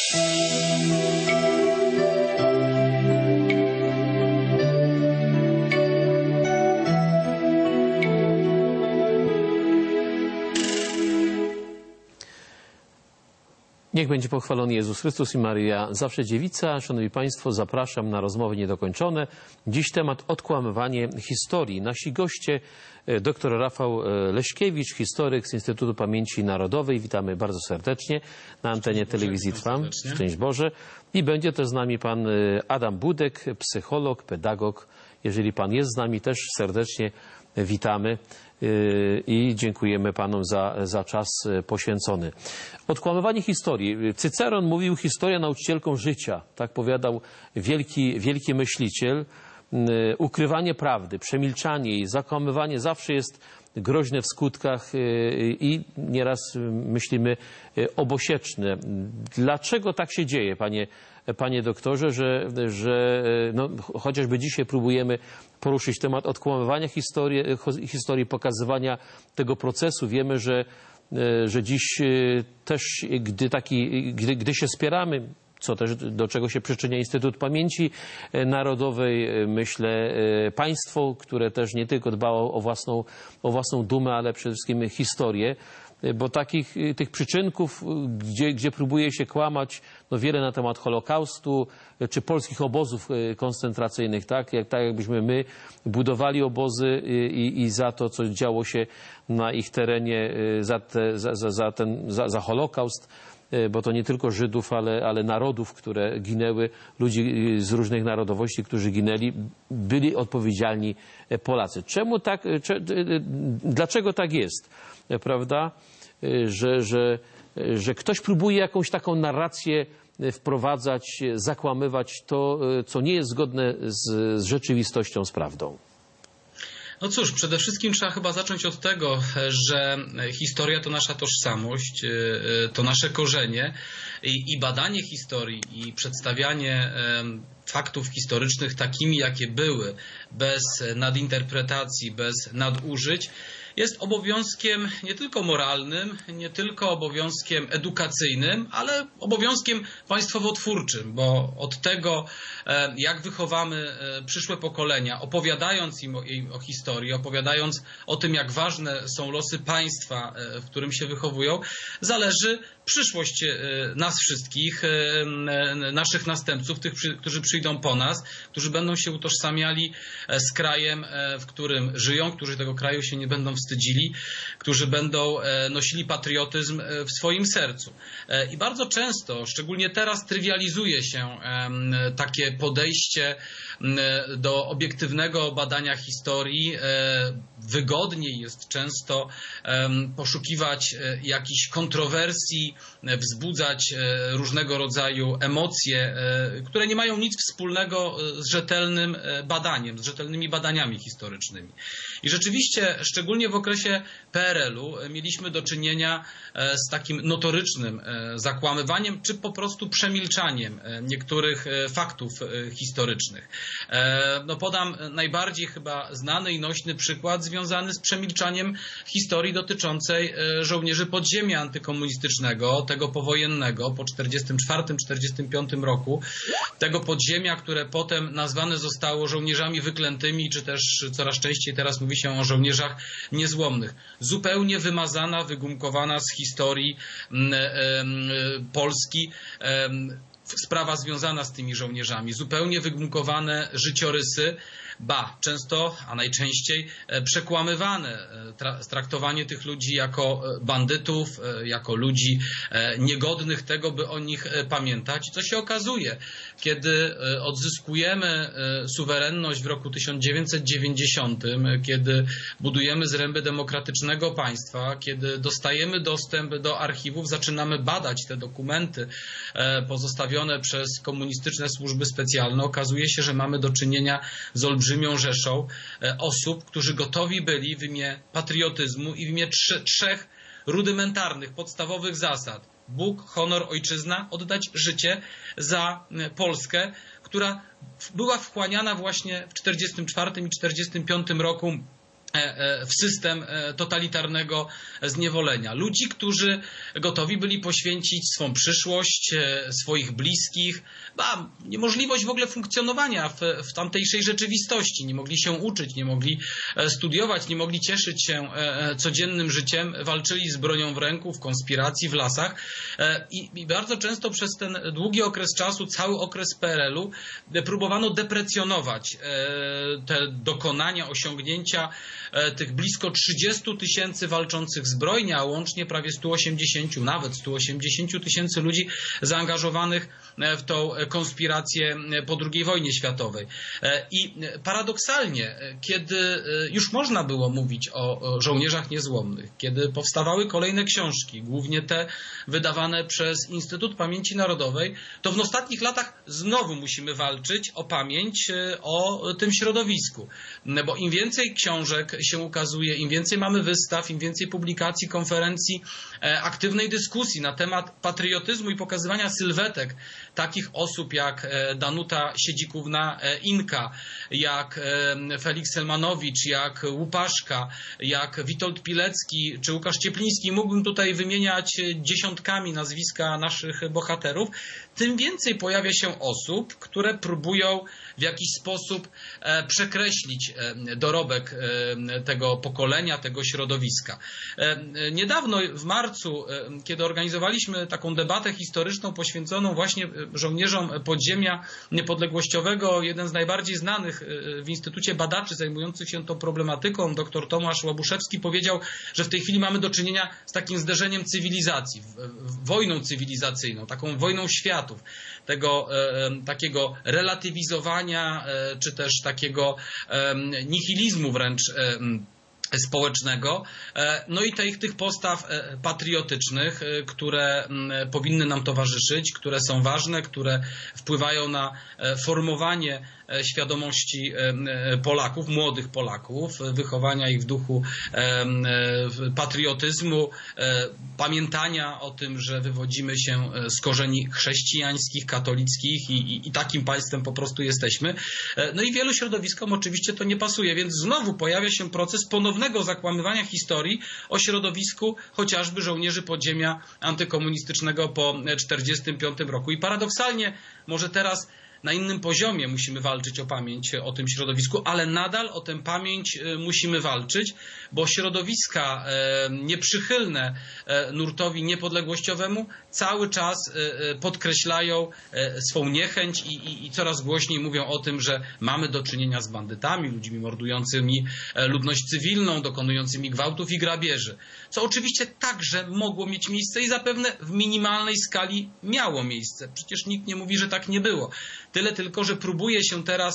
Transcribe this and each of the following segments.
Niech będzie pochwalony Jezus Chrystus i Maryja, zawsze dziewica. Szanowni Państwo, zapraszam na rozmowy niedokończone. Dziś temat odkłamywanie historii. Nasi goście, dr Rafał Leśkiewicz, historyk z Instytutu Pamięci Narodowej. Witamy bardzo serdecznie na antenie telewizji Trwam. Szczęść Boże. I będzie też z nami pan Adam Budek, psycholog, pedagog. Jeżeli pan jest z nami, też serdecznie witamy i dziękujemy panom za czas poświęcony. Odkłamywanie historii. Cyceron mówił: historia nauczycielką życia. Tak powiadał wielki myśliciel. Ukrywanie prawdy, przemilczanie jej, zakłamywanie zawsze jest groźne w skutkach i nieraz myślimy obosieczne. Dlaczego tak się dzieje, panie doktorze, że no, chociażby dzisiaj próbujemy poruszyć temat odkłamywania historii, pokazywania tego procesu. Wiemy, że dziś też, gdy się spieramy, co też do czego się przyczynia Instytut Pamięci Narodowej, myślę, państwo, które też nie tylko dbało o własną dumę, ale przede wszystkim historię, bo tych przyczynków, gdzie próbuje się kłamać, no wiele na temat Holokaustu czy polskich obozów koncentracyjnych, tak jakbyśmy my budowali obozy i za to, co działo się na ich terenie, za Holokaust, bo to nie tylko Żydów, ale narodów, które ginęły, ludzi z różnych narodowości, którzy ginęli, byli odpowiedzialni Polacy. Dlaczego tak jest, prawda, że ktoś próbuje jakąś taką narrację wprowadzać, zakłamywać to, co nie jest zgodne z rzeczywistością, z prawdą? No cóż, przede wszystkim trzeba chyba zacząć od tego, że historia to nasza tożsamość, to nasze korzenie i badanie historii i przedstawianie faktów historycznych takimi, jakie były, bez nadinterpretacji, bez nadużyć, jest obowiązkiem nie tylko moralnym, nie tylko obowiązkiem edukacyjnym, ale obowiązkiem państwowotwórczym, bo od tego, jak wychowamy przyszłe pokolenia, opowiadając im o historii, opowiadając o tym, jak ważne są losy państwa, w którym się wychowują, zależy przyszłość nas wszystkich, naszych następców, tych, którzy przyjdą po nas, którzy będą się utożsamiali z krajem, w którym żyją, którzy tego kraju się nie będą wstydzili, którzy będą nosili patriotyzm w swoim sercu. I bardzo często, szczególnie teraz, trywializuje się takie podejście do obiektywnego badania historii. Wygodniej jest często poszukiwać jakichś kontrowersji, wzbudzać różnego rodzaju emocje, które nie mają nic wspólnego z rzetelnym badaniem, z rzetelnymi badaniami historycznymi. I rzeczywiście, szczególnie w okresie PRL-u, mieliśmy do czynienia z takim notorycznym zakłamywaniem, czy po prostu przemilczaniem niektórych faktów historycznych. No podam najbardziej chyba znany i nośny przykład związany z przemilczaniem historii dotyczącej żołnierzy podziemia antykomunistycznego, tego powojennego po 1944-1945 roku, tego podziemia, które potem nazwane zostało żołnierzami wyklętymi, czy też coraz częściej teraz mówi się o żołnierzach niezłomnych. Zupełnie wymazana, wygumkowana z historii Polski sprawa związana z tymi żołnierzami, zupełnie wygumkowane życiorysy, często, a najczęściej przekłamywane traktowanie tych ludzi jako bandytów, jako ludzi niegodnych tego, by o nich pamiętać. Co się okazuje, kiedy odzyskujemy suwerenność w roku 1990, kiedy budujemy zręby demokratycznego państwa, kiedy dostajemy dostęp do archiwów, zaczynamy badać te dokumenty pozostawione przez komunistyczne służby specjalne, okazuje się, że mamy do czynienia z olbrzymią rzeszą osób, którzy gotowi byli w imię patriotyzmu i w imię trzech rudymentarnych, podstawowych zasad: Bóg, honor, ojczyzna, oddać życie za Polskę, która była wchłaniana właśnie w 1944 i 1945 roku w system totalitarnego zniewolenia. Ludzi, którzy gotowi byli poświęcić swą przyszłość, swoich bliskich, niemożliwość w ogóle funkcjonowania w tamtejszej rzeczywistości. Nie mogli się uczyć, nie mogli studiować, nie mogli cieszyć się codziennym życiem. Walczyli z bronią w ręku, w konspiracji, w lasach i bardzo często przez ten długi okres czasu, cały okres PRL-u próbowano deprecjonować te dokonania, osiągnięcia tych blisko 30 000 walczących zbrojnie, a łącznie prawie 180, nawet 180 000 ludzi zaangażowanych w tą konspirację po II wojnie światowej. I paradoksalnie, kiedy już można było mówić o żołnierzach niezłomnych, kiedy powstawały kolejne książki, głównie te wydawane przez Instytut Pamięci Narodowej, to w ostatnich latach znowu musimy walczyć o pamięć o tym środowisku. Bo im więcej książek się ukazuje, im więcej mamy wystaw, im więcej publikacji, konferencji, aktywnej dyskusji na temat patriotyzmu i pokazywania sylwetek takich osób jak Danuta Siedzikówna-Inka, jak Feliks Selmanowicz, jak Łupaszka, jak Witold Pilecki czy Łukasz Ciepliński. Mógłbym tutaj wymieniać dziesiątkami nazwiska naszych bohaterów. Tym więcej pojawia się osób, które próbują w jakiś sposób przekreślić dorobek tego pokolenia, tego środowiska. Niedawno w marcu, kiedy organizowaliśmy taką debatę historyczną poświęconą właśnie żołnierzom podziemia niepodległościowego, jeden z najbardziej znanych w Instytucie badaczy zajmujących się tą problematyką, dr Tomasz Łabuszewski, powiedział, że w tej chwili mamy do czynienia z takim zderzeniem cywilizacji, wojną cywilizacyjną, taką wojną światów, tego takiego relatywizowania, czy też takiego nihilizmu wręcz społecznego, no i tych postaw patriotycznych, które powinny nam towarzyszyć, które są ważne, które wpływają na formowanie świadomości Polaków, młodych Polaków, wychowania ich w duchu patriotyzmu, pamiętania o tym, że wywodzimy się z korzeni chrześcijańskich, katolickich i takim państwem po prostu jesteśmy. No i wielu środowiskom oczywiście to nie pasuje, więc znowu pojawia się proces ponownego zakłamywania historii o środowisku chociażby żołnierzy podziemia antykomunistycznego po 1945 roku. I paradoksalnie może teraz na innym poziomie musimy walczyć o pamięć o tym środowisku, ale nadal o tę pamięć musimy walczyć, bo środowiska nieprzychylne nurtowi niepodległościowemu cały czas podkreślają swą niechęć i coraz głośniej mówią o tym, że mamy do czynienia z bandytami, ludźmi mordującymi ludność cywilną, dokonującymi gwałtów i grabieży. Co oczywiście także mogło mieć miejsce i zapewne w minimalnej skali miało miejsce. Przecież nikt nie mówi, że tak nie było. Tyle tylko, że próbuje się teraz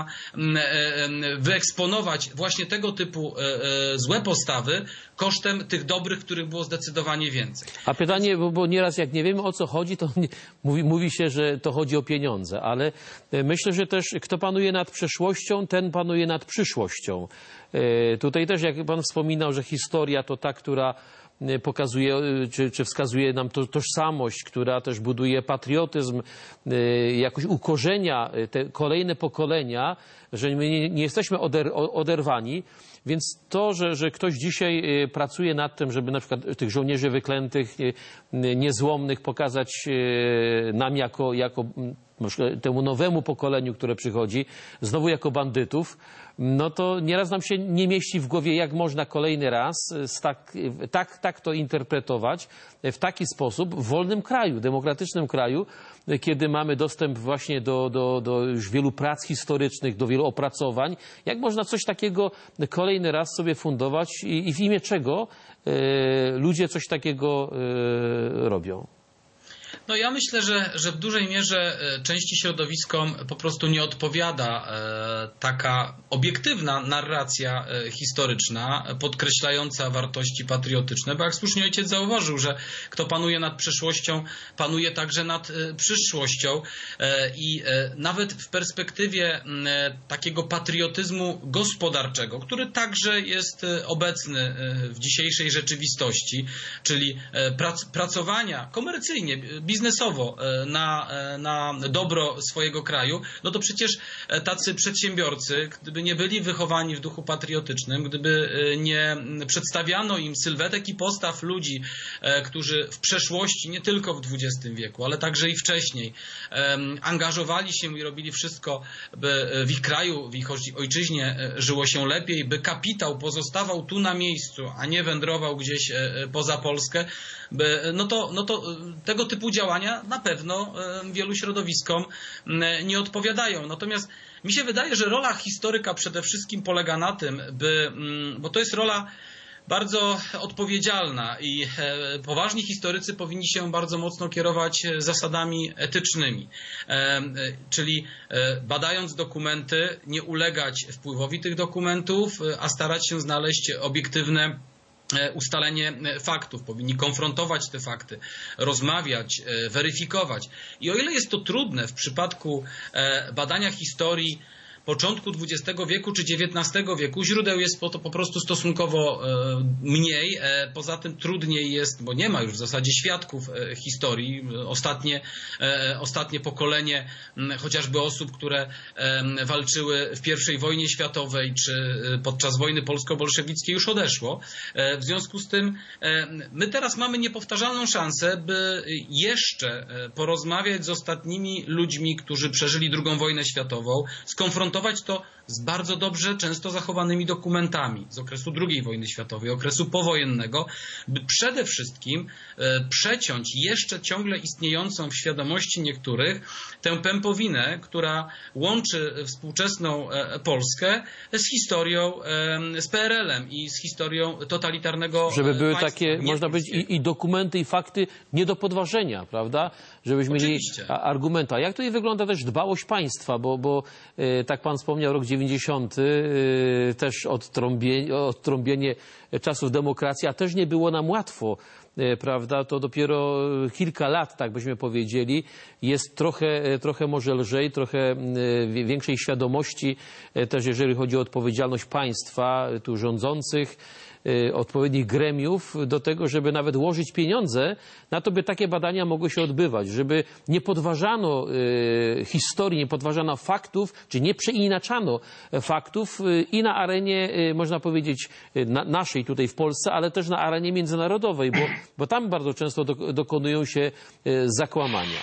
wyeksponować właśnie tego typu złe postawy kosztem tych dobrych, których było zdecydowanie więcej. A pytanie, bo nieraz jak nie wiemy o co chodzi, to mówi się, że to chodzi o pieniądze, ale myślę, że też kto panuje nad przeszłością, ten panuje nad przyszłością. Tutaj też, jak pan wspominał, że historia to ta, która pokazuje, czy wskazuje nam tożsamość, która też buduje patriotyzm, jakoś ukorzenia te kolejne pokolenia, że my nie jesteśmy oderwani. Więc to, że ktoś dzisiaj pracuje nad tym, żeby na przykład tych żołnierzy wyklętych, niezłomnych pokazać nam jako temu nowemu pokoleniu, które przychodzi, znowu jako bandytów, no to nieraz nam się nie mieści w głowie, jak można kolejny raz tak to interpretować w taki sposób w wolnym kraju, demokratycznym kraju, kiedy mamy dostęp właśnie do już wielu prac historycznych, do wielu opracowań. Jak można coś takiego kolejny raz sobie fundować i w imię czego ludzie coś takiego robią? No ja myślę, że w dużej mierze części środowiskom po prostu nie odpowiada taka obiektywna narracja historyczna, podkreślająca wartości patriotyczne, bo jak słusznie ojciec zauważył, że kto panuje nad przeszłością, panuje także nad przyszłością i nawet w perspektywie takiego patriotyzmu gospodarczego, który także jest obecny w dzisiejszej rzeczywistości, czyli pracowania komercyjnie, biznesowo na dobro swojego kraju, no to przecież tacy przedsiębiorcy, gdyby nie byli wychowani w duchu patriotycznym, gdyby nie przedstawiano im sylwetek i postaw ludzi, którzy w przeszłości, nie tylko w XX wieku, ale także i wcześniej, angażowali się i robili wszystko, by w ich kraju, w ich ojczyźnie żyło się lepiej, by kapitał pozostawał tu na miejscu, a nie wędrował gdzieś poza Polskę, no to tego typu działania na pewno wielu środowiskom nie odpowiadają. Natomiast mi się wydaje, że rola historyka przede wszystkim polega na tym, bo to jest rola bardzo odpowiedzialna i poważni historycy powinni się bardzo mocno kierować zasadami etycznymi, czyli badając dokumenty, nie ulegać wpływowi tych dokumentów, a starać się znaleźć obiektywne ustalenie faktów. Powinni konfrontować te fakty, rozmawiać, weryfikować. I o ile jest to trudne w przypadku badania historii początku XX wieku czy XIX wieku, źródeł jest po prostu stosunkowo mniej. Poza tym trudniej jest, bo nie ma już w zasadzie świadków historii. Ostatnie pokolenie chociażby osób, które walczyły w I wojnie światowej czy podczas wojny polsko-bolszewickiej już odeszło. W związku z tym my teraz mamy niepowtarzalną szansę, by jeszcze porozmawiać z ostatnimi ludźmi, którzy przeżyli II wojnę światową, skonfrontować to z bardzo dobrze często zachowanymi dokumentami z okresu II wojny światowej, okresu powojennego, by przede wszystkim przeciąć jeszcze ciągle istniejącą w świadomości niektórych tę pępowinę, która łączy współczesną Polskę z historią, z PRL-em i z historią totalitarnego żeby były państwa takie, można powiedzieć, i dokumenty, i fakty nie do podważenia, prawda? Żebyśmy mieli argumenty. A jak tutaj wygląda też dbałość państwa, bo tak pan wspomniał, rok 90, też odtrąbienie czasów demokracji, a też nie było nam łatwo, prawda? To dopiero kilka lat, tak byśmy powiedzieli, jest trochę może lżej, trochę większej świadomości, też jeżeli chodzi o odpowiedzialność państwa, tu rządzących, odpowiednich gremiów do tego, żeby nawet łożyć pieniądze na to, by takie badania mogły się odbywać, żeby nie podważano historii, nie podważano faktów, czy nie przeinaczano faktów i na arenie, można powiedzieć, naszej tutaj w Polsce, ale też na arenie międzynarodowej, bo tam bardzo często dokonują się zakłamania.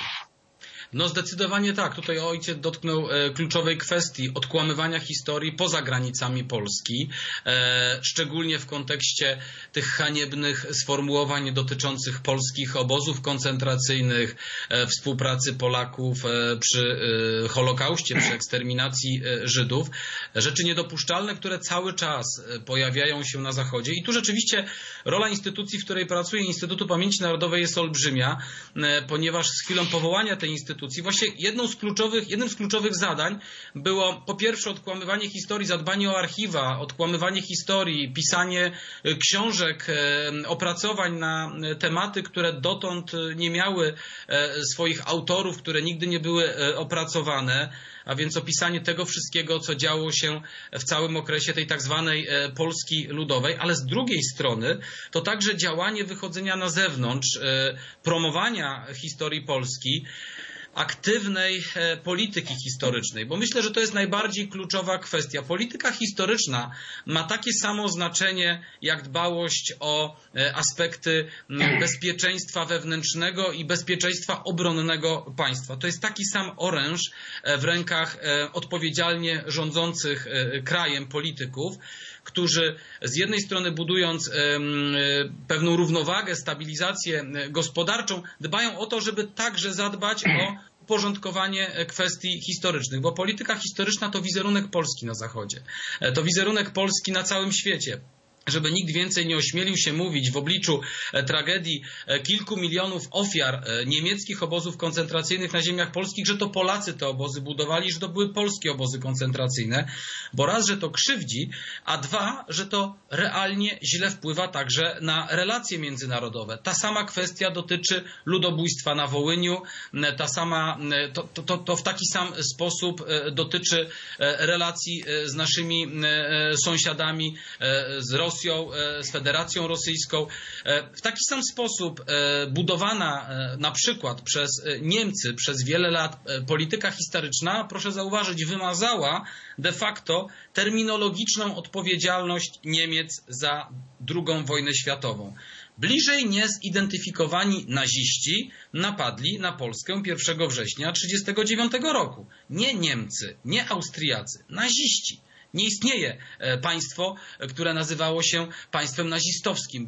No zdecydowanie tak. Tutaj ojciec dotknął kluczowej kwestii odkłamywania historii poza granicami Polski, szczególnie w kontekście tych haniebnych sformułowań dotyczących polskich obozów koncentracyjnych, współpracy Polaków przy Holokauście, przy eksterminacji Żydów. Rzeczy niedopuszczalne, które cały czas pojawiają się na Zachodzie. I tu rzeczywiście rola instytucji, w której pracuję, Instytutu Pamięci Narodowej, jest olbrzymia, ponieważ z chwilą powołania tej instytucji właśnie jednym z kluczowych zadań było po pierwsze odkłamywanie historii, zadbanie o archiwa, odkłamywanie historii, pisanie książek, opracowań na tematy, które dotąd nie miały swoich autorów, które nigdy nie były opracowane, a więc opisanie tego wszystkiego, co działo się w całym okresie tej tak zwanej Polski Ludowej, ale z drugiej strony to także działanie wychodzenia na zewnątrz, promowania historii Polski, aktywnej polityki historycznej, bo myślę, że to jest najbardziej kluczowa kwestia. Polityka historyczna ma takie samo znaczenie jak dbałość o aspekty bezpieczeństwa wewnętrznego i bezpieczeństwa obronnego państwa. To jest taki sam oręż w rękach odpowiedzialnie rządzących krajem polityków, którzy z jednej strony budując pewną równowagę, stabilizację gospodarczą, dbają o to, żeby także zadbać o uporządkowanie kwestii historycznych, bo polityka historyczna to wizerunek Polski na Zachodzie, to wizerunek Polski na całym świecie. Żeby nikt więcej nie ośmielił się mówić w obliczu tragedii kilku milionów ofiar niemieckich obozów koncentracyjnych na ziemiach polskich, że to Polacy te obozy budowali, że to były polskie obozy koncentracyjne, bo raz, że to krzywdzi, a dwa, że to realnie źle wpływa także na relacje międzynarodowe. Ta sama kwestia dotyczy ludobójstwa na Wołyniu, to w taki sam sposób dotyczy relacji z naszymi sąsiadami, z Rosją, Rosją, z Federacją Rosyjską. W taki sam sposób budowana na przykład przez Niemcy przez wiele lat polityka historyczna, proszę zauważyć, wymazała de facto terminologiczną odpowiedzialność Niemiec za II wojnę światową. Bliżej niezidentyfikowani naziści napadli na Polskę 1 września 1939 roku. Nie Niemcy, nie Austriacy, naziści. Nie istnieje państwo, które nazywało się państwem nazistowskim.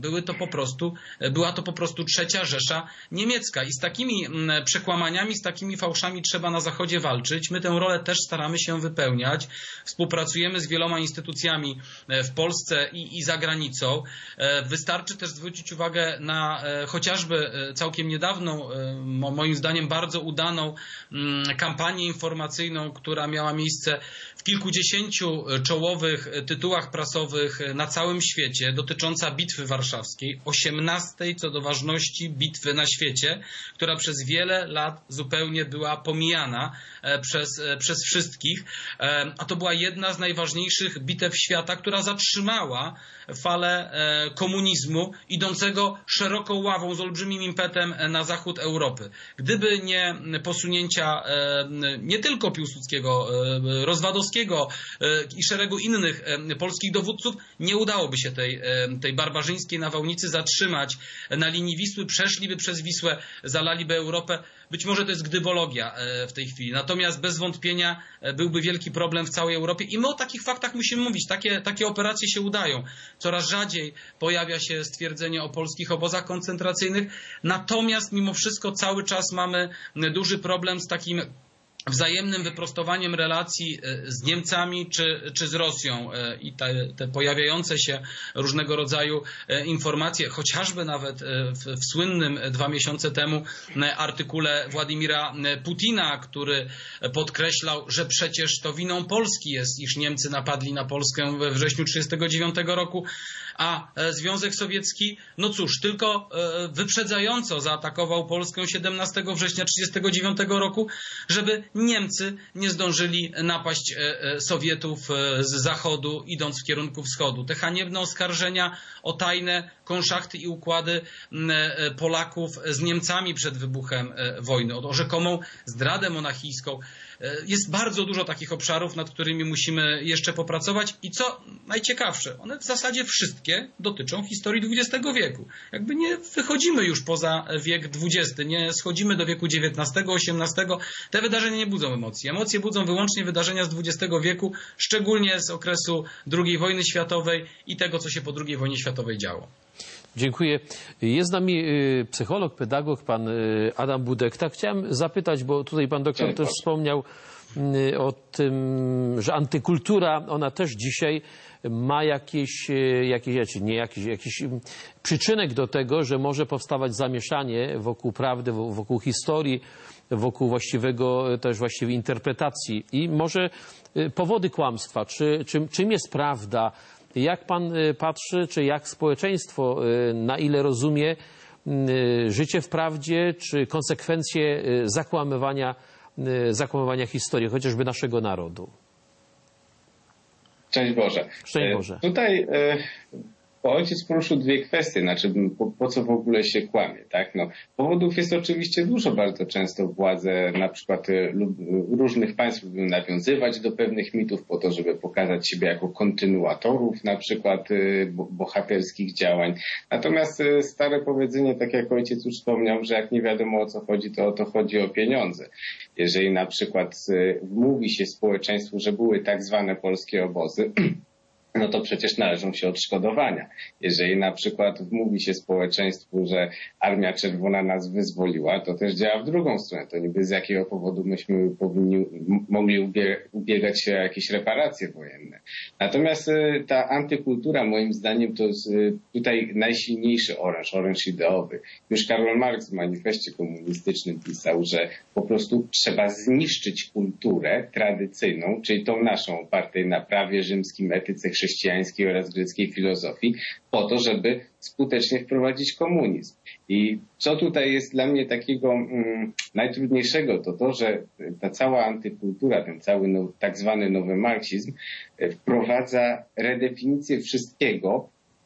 Była to po prostu III Rzesza Niemiecka. I z takimi przekłamaniami, z takimi fałszami trzeba na Zachodzie walczyć. My tę rolę też staramy się wypełniać. Współpracujemy z wieloma instytucjami w Polsce i za granicą. Wystarczy też zwrócić uwagę na chociażby całkiem niedawną, moim zdaniem bardzo udaną kampanię informacyjną, która miała miejsce w kilkudziesięciu czołowych tytułach prasowych na całym świecie, dotycząca Bitwy Warszawskiej, 18. co do ważności bitwy na świecie, która przez wiele lat zupełnie była pomijana przez wszystkich, a to była jedna z najważniejszych bitew świata, która zatrzymała falę komunizmu idącego szeroką ławą z olbrzymim impetem na zachód Europy. Gdyby nie posunięcia nie tylko Piłsudskiego, Rozwadowskiego i szeregu innych polskich dowódców, nie udałoby się tej barbarzyńskiej nawałnicy zatrzymać na linii Wisły, przeszliby przez Wisłę, zalaliby Europę. Być może to jest gdybologia w tej chwili. Natomiast bez wątpienia byłby wielki problem w całej Europie i my o takich faktach musimy mówić. Takie operacje się udają. Coraz rzadziej pojawia się stwierdzenie o polskich obozach koncentracyjnych. Natomiast mimo wszystko cały czas mamy duży problem z takim wzajemnym wyprostowaniem relacji z Niemcami czy z Rosją i te pojawiające się różnego rodzaju informacje, chociażby nawet w słynnym 2 miesiące temu artykule Władimira Putina, który podkreślał, że przecież to winą Polski jest, iż Niemcy napadli na Polskę we wrześniu 1939 roku, a Związek Sowiecki, no cóż, tylko wyprzedzająco zaatakował Polskę 17 września 1939 roku, żeby Niemcy nie zdążyli napaść Sowietów z zachodu, idąc w kierunku wschodu. Te haniebne oskarżenia o tajne konszachty i układy Polaków z Niemcami przed wybuchem wojny, o rzekomą zdradę monachijską. Jest bardzo dużo takich obszarów, nad którymi musimy jeszcze popracować i co najciekawsze, one w zasadzie wszystkie dotyczą historii XX wieku. Jakby nie wychodzimy już poza wiek XX, nie schodzimy do wieku XIX, XVIII. Te wydarzenia nie budzą emocji. Emocje budzą wyłącznie wydarzenia z XX wieku, szczególnie z okresu II wojny światowej i tego, co się po II wojnie światowej działo. Dziękuję. Jest z nami psycholog, pedagog, pan Adam Budekta. Chciałem zapytać, bo tutaj pan doktor też wspomniał o tym, że antykultura, ona też dzisiaj ma jakiś przyczynek do tego, że może powstawać zamieszanie wokół prawdy, wokół historii, wokół właściwej interpretacji i może powody kłamstwa. Czym jest prawda? Jak pan patrzy, czy jak społeczeństwo, na ile rozumie życie w prawdzie, czy konsekwencje zakłamywania historii, chociażby naszego narodu? Szczęść Boże. Szczęść Boże. Tutaj ojciec poruszył dwie kwestie, znaczy po co w ogóle się kłamie, tak? No, powodów jest oczywiście dużo, bardzo często władze na przykład różnych państw lubią nawiązywać do pewnych mitów po to, żeby pokazać siebie jako kontynuatorów na przykład bohaterskich działań. Natomiast stare powiedzenie, tak jak ojciec już wspomniał, że jak nie wiadomo o co chodzi, to o to chodzi o pieniądze. Jeżeli na przykład wmówi się społeczeństwu, że były tak zwane polskie obozy, no to przecież należą się odszkodowania. Jeżeli na przykład wmówi się społeczeństwu, że Armia Czerwona nas wyzwoliła, to też działa w drugą stronę. To niby z jakiego powodu myśmy mogli ubiegać się o jakieś reparacje wojenne. Natomiast ta antykultura moim zdaniem to jest tutaj najsilniejszy oręż ideowy. Już Karol Marx w manifestie komunistycznym pisał, że po prostu trzeba zniszczyć kulturę tradycyjną, czyli tą naszą opartej na prawie rzymskim, etyce chrześcijańskiej oraz greckiej filozofii, po to, żeby skutecznie wprowadzić komunizm. I co tutaj jest dla mnie takiego najtrudniejszego, to to, że ta cała antykultura, ten cały tak zwany nowy marksizm wprowadza redefinicję wszystkiego,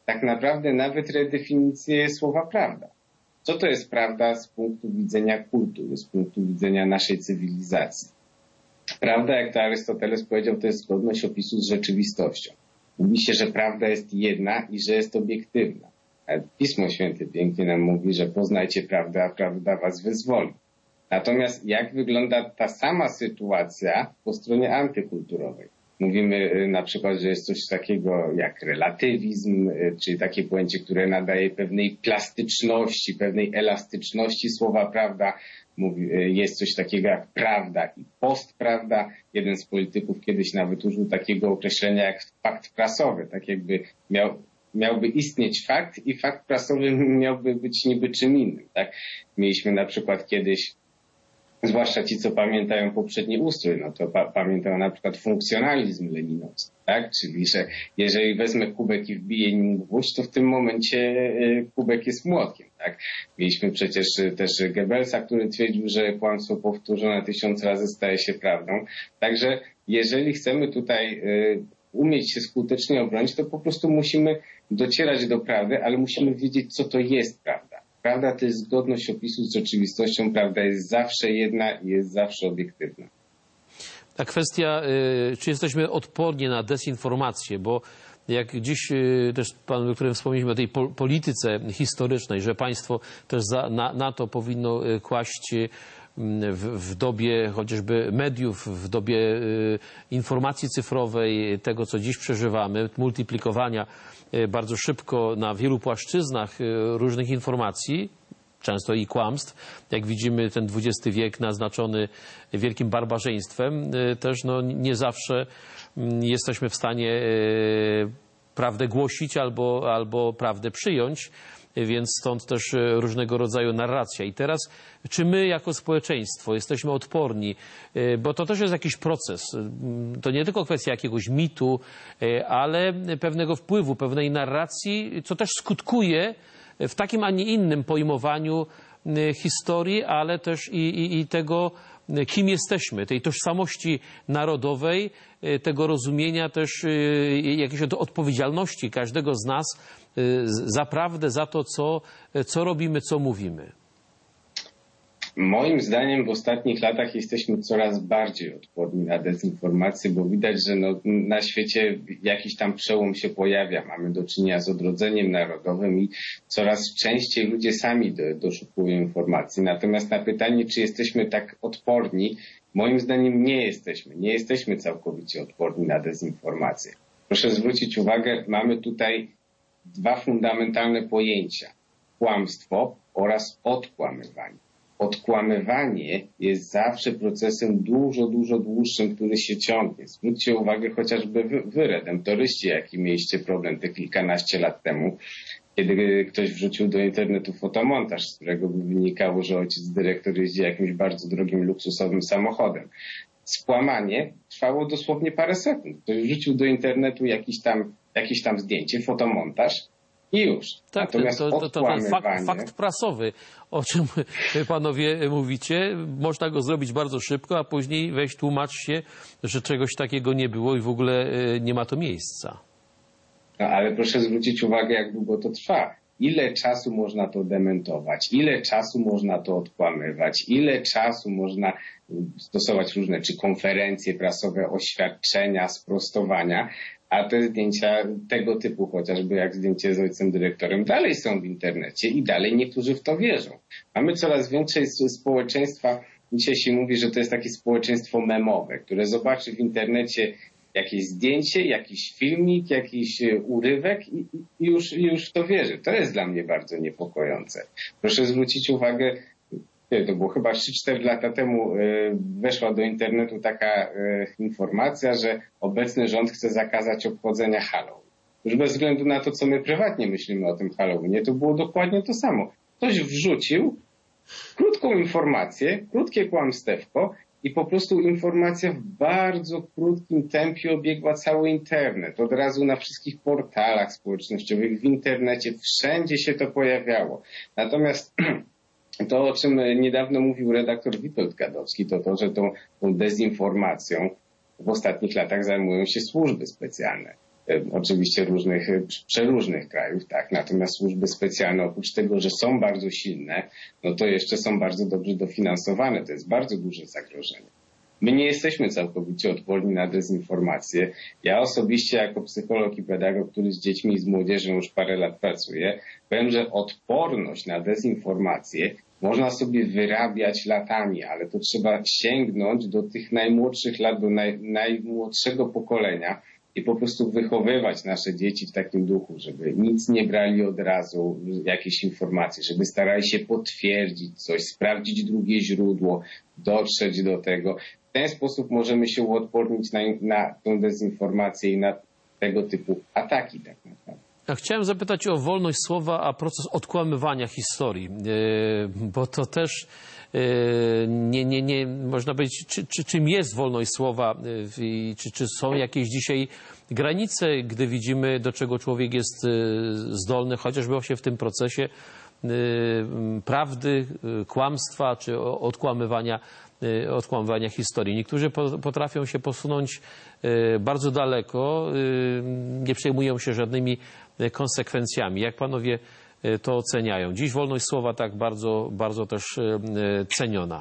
tak naprawdę nawet redefinicję słowa prawda. Co to jest prawda z punktu widzenia kultury, z punktu widzenia naszej cywilizacji? Prawda, jak to Arystoteles powiedział, to jest zgodność opisu z rzeczywistością. Mówi się, że prawda jest jedna i że jest obiektywna. Pismo Święte pięknie nam mówi, że poznajcie prawdę, a prawda was wyzwoli. Natomiast jak wygląda ta sama sytuacja po stronie antykulturowej? Mówimy na przykład, że jest coś takiego jak relatywizm, czyli takie pojęcie, które nadaje pewnej plastyczności, pewnej elastyczności słowa prawda. Jest coś takiego jak prawda i postprawda. Jeden z polityków kiedyś nawet użył takiego określenia jak fakt prasowy, tak jakby miałby istnieć fakt i fakt prasowy miałby być niby czym innym. Tak? Mieliśmy na przykład kiedyś, zwłaszcza ci, co pamiętają poprzedni ustrój, no to pamiętają na przykład funkcjonalizm leninowski, tak? Czyli, że jeżeli wezmę kubek i wbiję nim gwóźdź, to w tym momencie kubek jest młotkiem, tak? Mieliśmy przecież też Goebbelsa, który twierdził, że kłamstwo powtórzone 1000 razy staje się prawdą. Także jeżeli chcemy tutaj umieć się skutecznie obronić, to po prostu musimy docierać do prawdy, ale musimy wiedzieć, co to jest prawda. Prawda to jest zgodność opisu z rzeczywistością, prawda jest zawsze jedna i jest zawsze obiektywna. Ta kwestia, czy jesteśmy odporni na dezinformację, bo jak dziś też pan doktorem wspomnieliśmy o tej polityce historycznej, że państwo też na to powinno kłaść w dobie chociażby mediów, w dobie informacji cyfrowej, tego co dziś przeżywamy, multiplikowania bardzo szybko na wielu płaszczyznach różnych informacji, często i kłamstw. Jak widzimy, ten XX wiek naznaczony wielkim barbarzyństwem, też no, nie zawsze jesteśmy w stanie prawdę głosić albo prawdę przyjąć, więc stąd też różnego rodzaju narracja. I teraz, czy my jako społeczeństwo jesteśmy odporni, bo to też jest jakiś proces, to nie tylko kwestia jakiegoś mitu, ale pewnego wpływu, pewnej narracji, co też skutkuje w takim, a nie innym pojmowaniu historii, ale też i tego, kim jesteśmy, tej tożsamości narodowej, tego rozumienia też jakiejś odpowiedzialności każdego z nas za prawdę, za to, co robimy, co mówimy. Moim zdaniem w ostatnich latach jesteśmy coraz bardziej odporni na dezinformację, bo widać, że na świecie jakiś tam przełom się pojawia. Mamy do czynienia z odrodzeniem narodowym i coraz częściej ludzie sami doszukują informacji. Natomiast na pytanie, czy jesteśmy tak odporni, moim zdaniem nie jesteśmy. Nie jesteśmy całkowicie odporni na dezinformację. Proszę zwrócić uwagę, mamy tutaj dwa fundamentalne pojęcia. Kłamstwo oraz odkłamywanie. Odkłamywanie jest zawsze procesem dużo dłuższym, który się ciągnie. Zwróćcie uwagę chociażby wy, redemptoryści, jaki mieliście problem te kilkanaście lat temu, kiedy ktoś wrzucił do internetu fotomontaż, z którego by wynikało, że ojciec dyrektor jeździ jakimś bardzo drogim, luksusowym samochodem. Skłamanie trwało dosłownie parę sekund. Ktoś wrzucił do internetu jakieś tam zdjęcie, fotomontaż, i już. Tak, natomiast to fakt prasowy, o czym panowie mówicie. Można go zrobić bardzo szybko, a później weź tłumacz się, że czegoś takiego nie było i w ogóle nie ma to miejsca. No, ale proszę zwrócić uwagę, jak długo to trwa. Ile czasu można to dementować? Ile czasu można to odkłamywać? Ile czasu można stosować różne, czy konferencje prasowe, oświadczenia, sprostowania? A te zdjęcia tego typu, chociażby jak zdjęcie z ojcem dyrektorem, dalej są w internecie i dalej niektórzy w to wierzą. Mamy coraz większe społeczeństwa, dzisiaj się mówi, że to jest takie społeczeństwo memowe, które zobaczy w internecie jakieś zdjęcie, jakiś filmik, jakiś urywek i już w to wierzy. To jest dla mnie bardzo niepokojące. Proszę zwrócić uwagę, to było chyba 3-4 lata temu, weszła do internetu taka informacja, że obecny rząd chce zakazać obchodzenia Halloween. Już bez względu na to, co my prywatnie myślimy o tym Halloweenie, to było dokładnie to samo. Ktoś wrzucił krótką informację, krótkie kłamstewko i po prostu informacja w bardzo krótkim tempie obiegła cały internet. Od razu na wszystkich portalach społecznościowych, w internecie, wszędzie się to pojawiało. Natomiast to, o czym niedawno mówił redaktor Witold Gadowski, to, że tą dezinformacją w ostatnich latach zajmują się służby specjalne. oczywiście przeróżnych krajów, tak. Natomiast służby specjalne, oprócz tego, że są bardzo silne, no to jeszcze są bardzo dobrze dofinansowane. To jest bardzo duże zagrożenie. My nie jesteśmy całkowicie odporni na dezinformację. Ja osobiście jako psycholog i pedagog, który z dziećmi i z młodzieżą już parę lat pracuje, powiem, że odporność na dezinformację można sobie wyrabiać latami, ale to trzeba sięgnąć do tych najmłodszych lat, do najmłodszego pokolenia i po prostu wychowywać nasze dzieci w takim duchu, żeby nic nie brali od razu, jakieś informacje, żeby starali się potwierdzić coś, sprawdzić drugie źródło, dotrzeć do tego. W ten sposób możemy się uodpornić na tą dezinformację i na tego typu ataki tak naprawdę. Ja chciałem zapytać o wolność słowa, a proces odkłamywania historii, bo to też nie można powiedzieć, czym jest wolność słowa i czy są jakieś dzisiaj granice, gdy widzimy, do czego człowiek jest zdolny, chociażby właśnie w tym procesie prawdy, kłamstwa czy odkłamywania historii. Niektórzy potrafią się posunąć bardzo daleko, nie przejmują się żadnymi konsekwencjami. Jak panowie to oceniają? Dziś wolność słowa tak bardzo, bardzo też ceniona.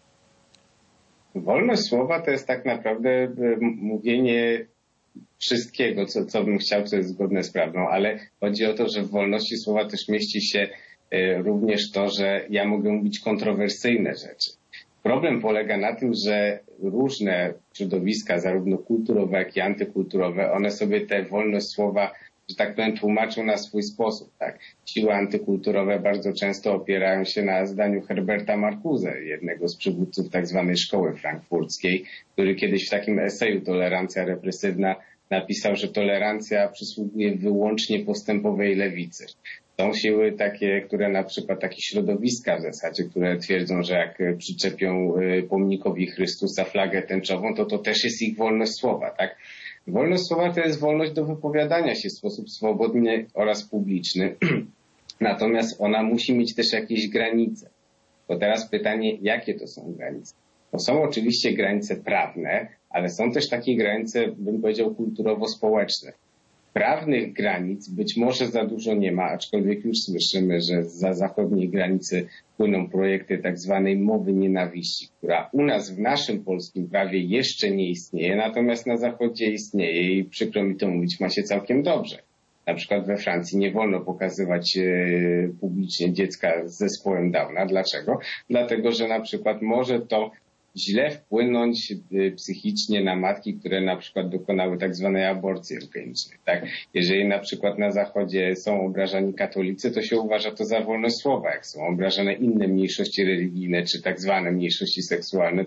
Wolność słowa to jest tak naprawdę mówienie wszystkiego, co bym chciał, co jest zgodne z prawdą, ale chodzi o to, że w wolności słowa też mieści się również to, że ja mogę mówić kontrowersyjne rzeczy. Problem polega na tym, że różne środowiska, zarówno kulturowe, jak i antykulturowe, one sobie tę wolność słowa, że tak powiem, tłumaczą na swój sposób. Tak? Siły antykulturowe bardzo często opierają się na zdaniu Herberta Marcuse, jednego z przywódców tak zwanej szkoły frankfurckiej, który kiedyś w takim eseju Tolerancja represywna napisał, że tolerancja przysługuje wyłącznie postępowej lewicy. Są siły takie, które na przykład takie środowiska w zasadzie, które twierdzą, że jak przyczepią pomnikowi Chrystusa flagę tęczową, to też jest ich wolność słowa, tak? Wolność słowa to jest wolność do wypowiadania się w sposób swobodny oraz publiczny. Natomiast ona musi mieć też jakieś granice. Bo teraz pytanie, jakie to są granice? To są oczywiście granice prawne, ale są też takie granice, bym powiedział, kulturowo-społeczne. Prawnych granic być może za dużo nie ma, aczkolwiek już słyszymy, że za zachodniej granicy płyną projekty tak zwanej mowy nienawiści, która u nas w naszym polskim prawie jeszcze nie istnieje, natomiast na zachodzie istnieje i przykro mi to mówić, ma się całkiem dobrze. Na przykład we Francji nie wolno pokazywać publicznie dziecka z zespołem Downa. Dlaczego? Dlatego, że na przykład może to źle wpłynąć psychicznie na matki, które na przykład dokonały tak zwanej aborcji eugenicznej. Tak? Jeżeli na przykład na Zachodzie są obrażani katolicy, to się uważa to za wolność słowa. Jak są obrażane inne mniejszości religijne, czy tak zwane mniejszości seksualne,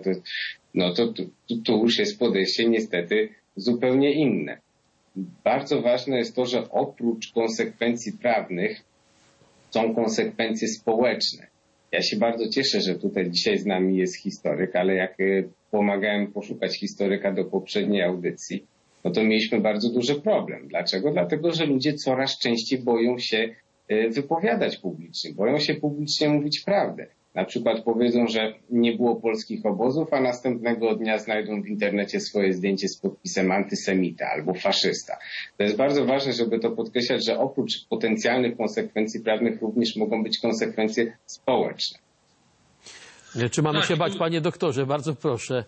to już jest podejście niestety zupełnie inne. Bardzo ważne jest to, że oprócz konsekwencji prawnych są konsekwencje społeczne. Ja się bardzo cieszę, że tutaj dzisiaj z nami jest historyk, ale jak pomagałem poszukać historyka do poprzedniej audycji, no to mieliśmy bardzo duży problem. Dlaczego? Dlatego, że ludzie coraz częściej boją się wypowiadać publicznie, boją się publicznie mówić prawdę. Na przykład powiedzą, że nie było polskich obozów, a następnego dnia znajdą w internecie swoje zdjęcie z podpisem antysemita albo faszysta. To jest bardzo ważne, żeby to podkreślać, że oprócz potencjalnych konsekwencji prawnych również mogą być konsekwencje społeczne. Czy mamy się bać, panie doktorze? Bardzo proszę.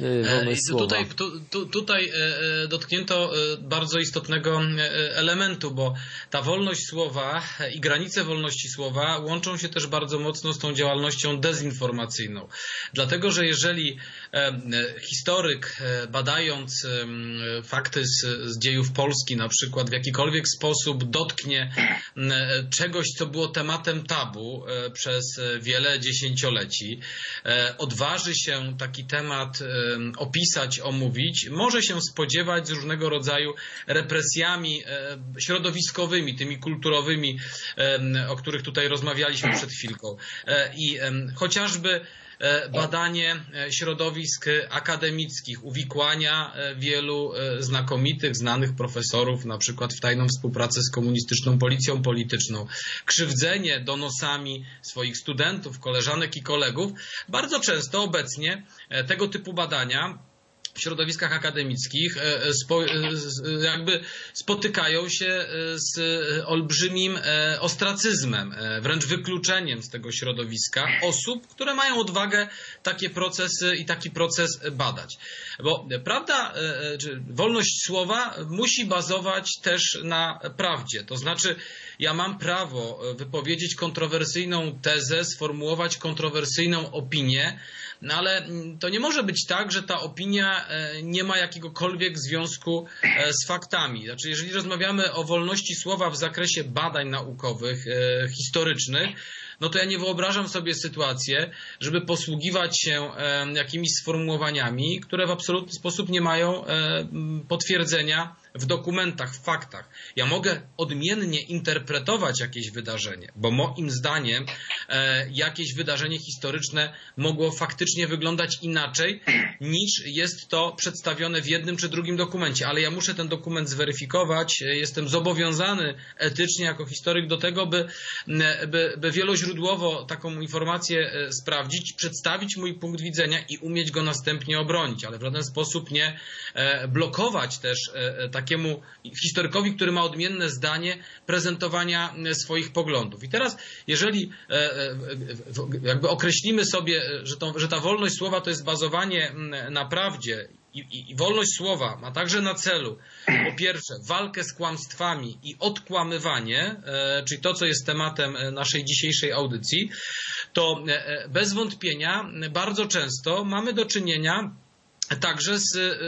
Tutaj dotknięto bardzo istotnego elementu, bo ta wolność słowa i granice wolności słowa łączą się też bardzo mocno z tą działalnością dezinformacyjną. Dlatego, że jeżeli historyk, badając fakty z dziejów Polski na przykład, w jakikolwiek sposób dotknie czegoś, co było tematem tabu przez wiele dziesięcioleci, odważy się taki temat opisać, omówić, może się spodziewać z różnego rodzaju represjami środowiskowymi, tymi kulturowymi, o których tutaj rozmawialiśmy przed chwilką. I chociażby badanie środowisk akademickich, uwikłania wielu znakomitych, znanych profesorów, na przykład w tajną współpracę z komunistyczną policją polityczną, krzywdzenie donosami swoich studentów, koleżanek i kolegów. Bardzo często obecnie tego typu badania w środowiskach akademickich jakby spotykają się z olbrzymim ostracyzmem, wręcz wykluczeniem z tego środowiska osób, które mają odwagę takie procesy i taki proces badać. Bo prawda, czy wolność słowa musi bazować też na prawdzie. To znaczy, ja mam prawo wypowiedzieć kontrowersyjną tezę, sformułować kontrowersyjną opinię, no ale to nie może być tak, że ta opinia nie ma jakiegokolwiek związku z faktami. Znaczy, jeżeli rozmawiamy o wolności słowa w zakresie badań naukowych, historycznych, no to ja nie wyobrażam sobie sytuację, żeby posługiwać się jakimiś sformułowaniami, które w absolutny sposób nie mają potwierdzenia w dokumentach, w faktach. Ja mogę odmiennie interpretować jakieś wydarzenie, bo moim zdaniem jakieś wydarzenie historyczne mogło faktycznie wyglądać inaczej, niż jest to przedstawione w jednym czy drugim dokumencie. Ale ja muszę ten dokument zweryfikować, jestem zobowiązany etycznie jako historyk do tego, by wieloźródłowo taką informację sprawdzić, przedstawić mój punkt widzenia i umieć go następnie obronić, ale w żaden sposób nie blokować też takiemu historykowi, który ma odmienne zdanie, prezentowania swoich poglądów. I teraz, jeżeli jakby określimy sobie, że ta wolność słowa to jest bazowanie na prawdzie i wolność słowa ma także na celu, po pierwsze, walkę z kłamstwami i odkłamywanie, czyli to, co jest tematem naszej dzisiejszej audycji, to bez wątpienia bardzo często mamy do czynienia także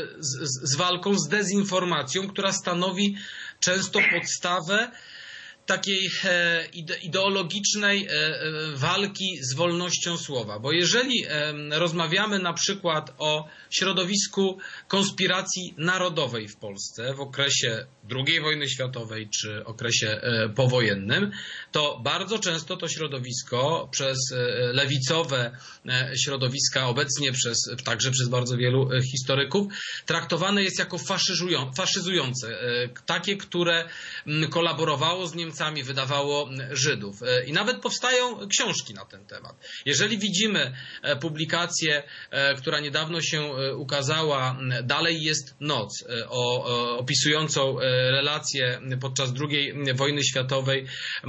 z walką z dezinformacją, która stanowi często podstawę takiej ideologicznej walki z wolnością słowa. Bo jeżeli rozmawiamy na przykład o środowisku konspiracji narodowej w Polsce w okresie II wojny światowej czy okresie powojennym, to bardzo często to środowisko przez lewicowe środowiska, obecnie także przez bardzo wielu historyków, traktowane jest jako faszyzujące. Takie, które kolaborowało z Niemcami, wydawało Żydów. I nawet powstają książki na ten temat. Jeżeli widzimy publikację, która niedawno się ukazała, Dalej jest noc, opisującą relacje podczas II wojny światowej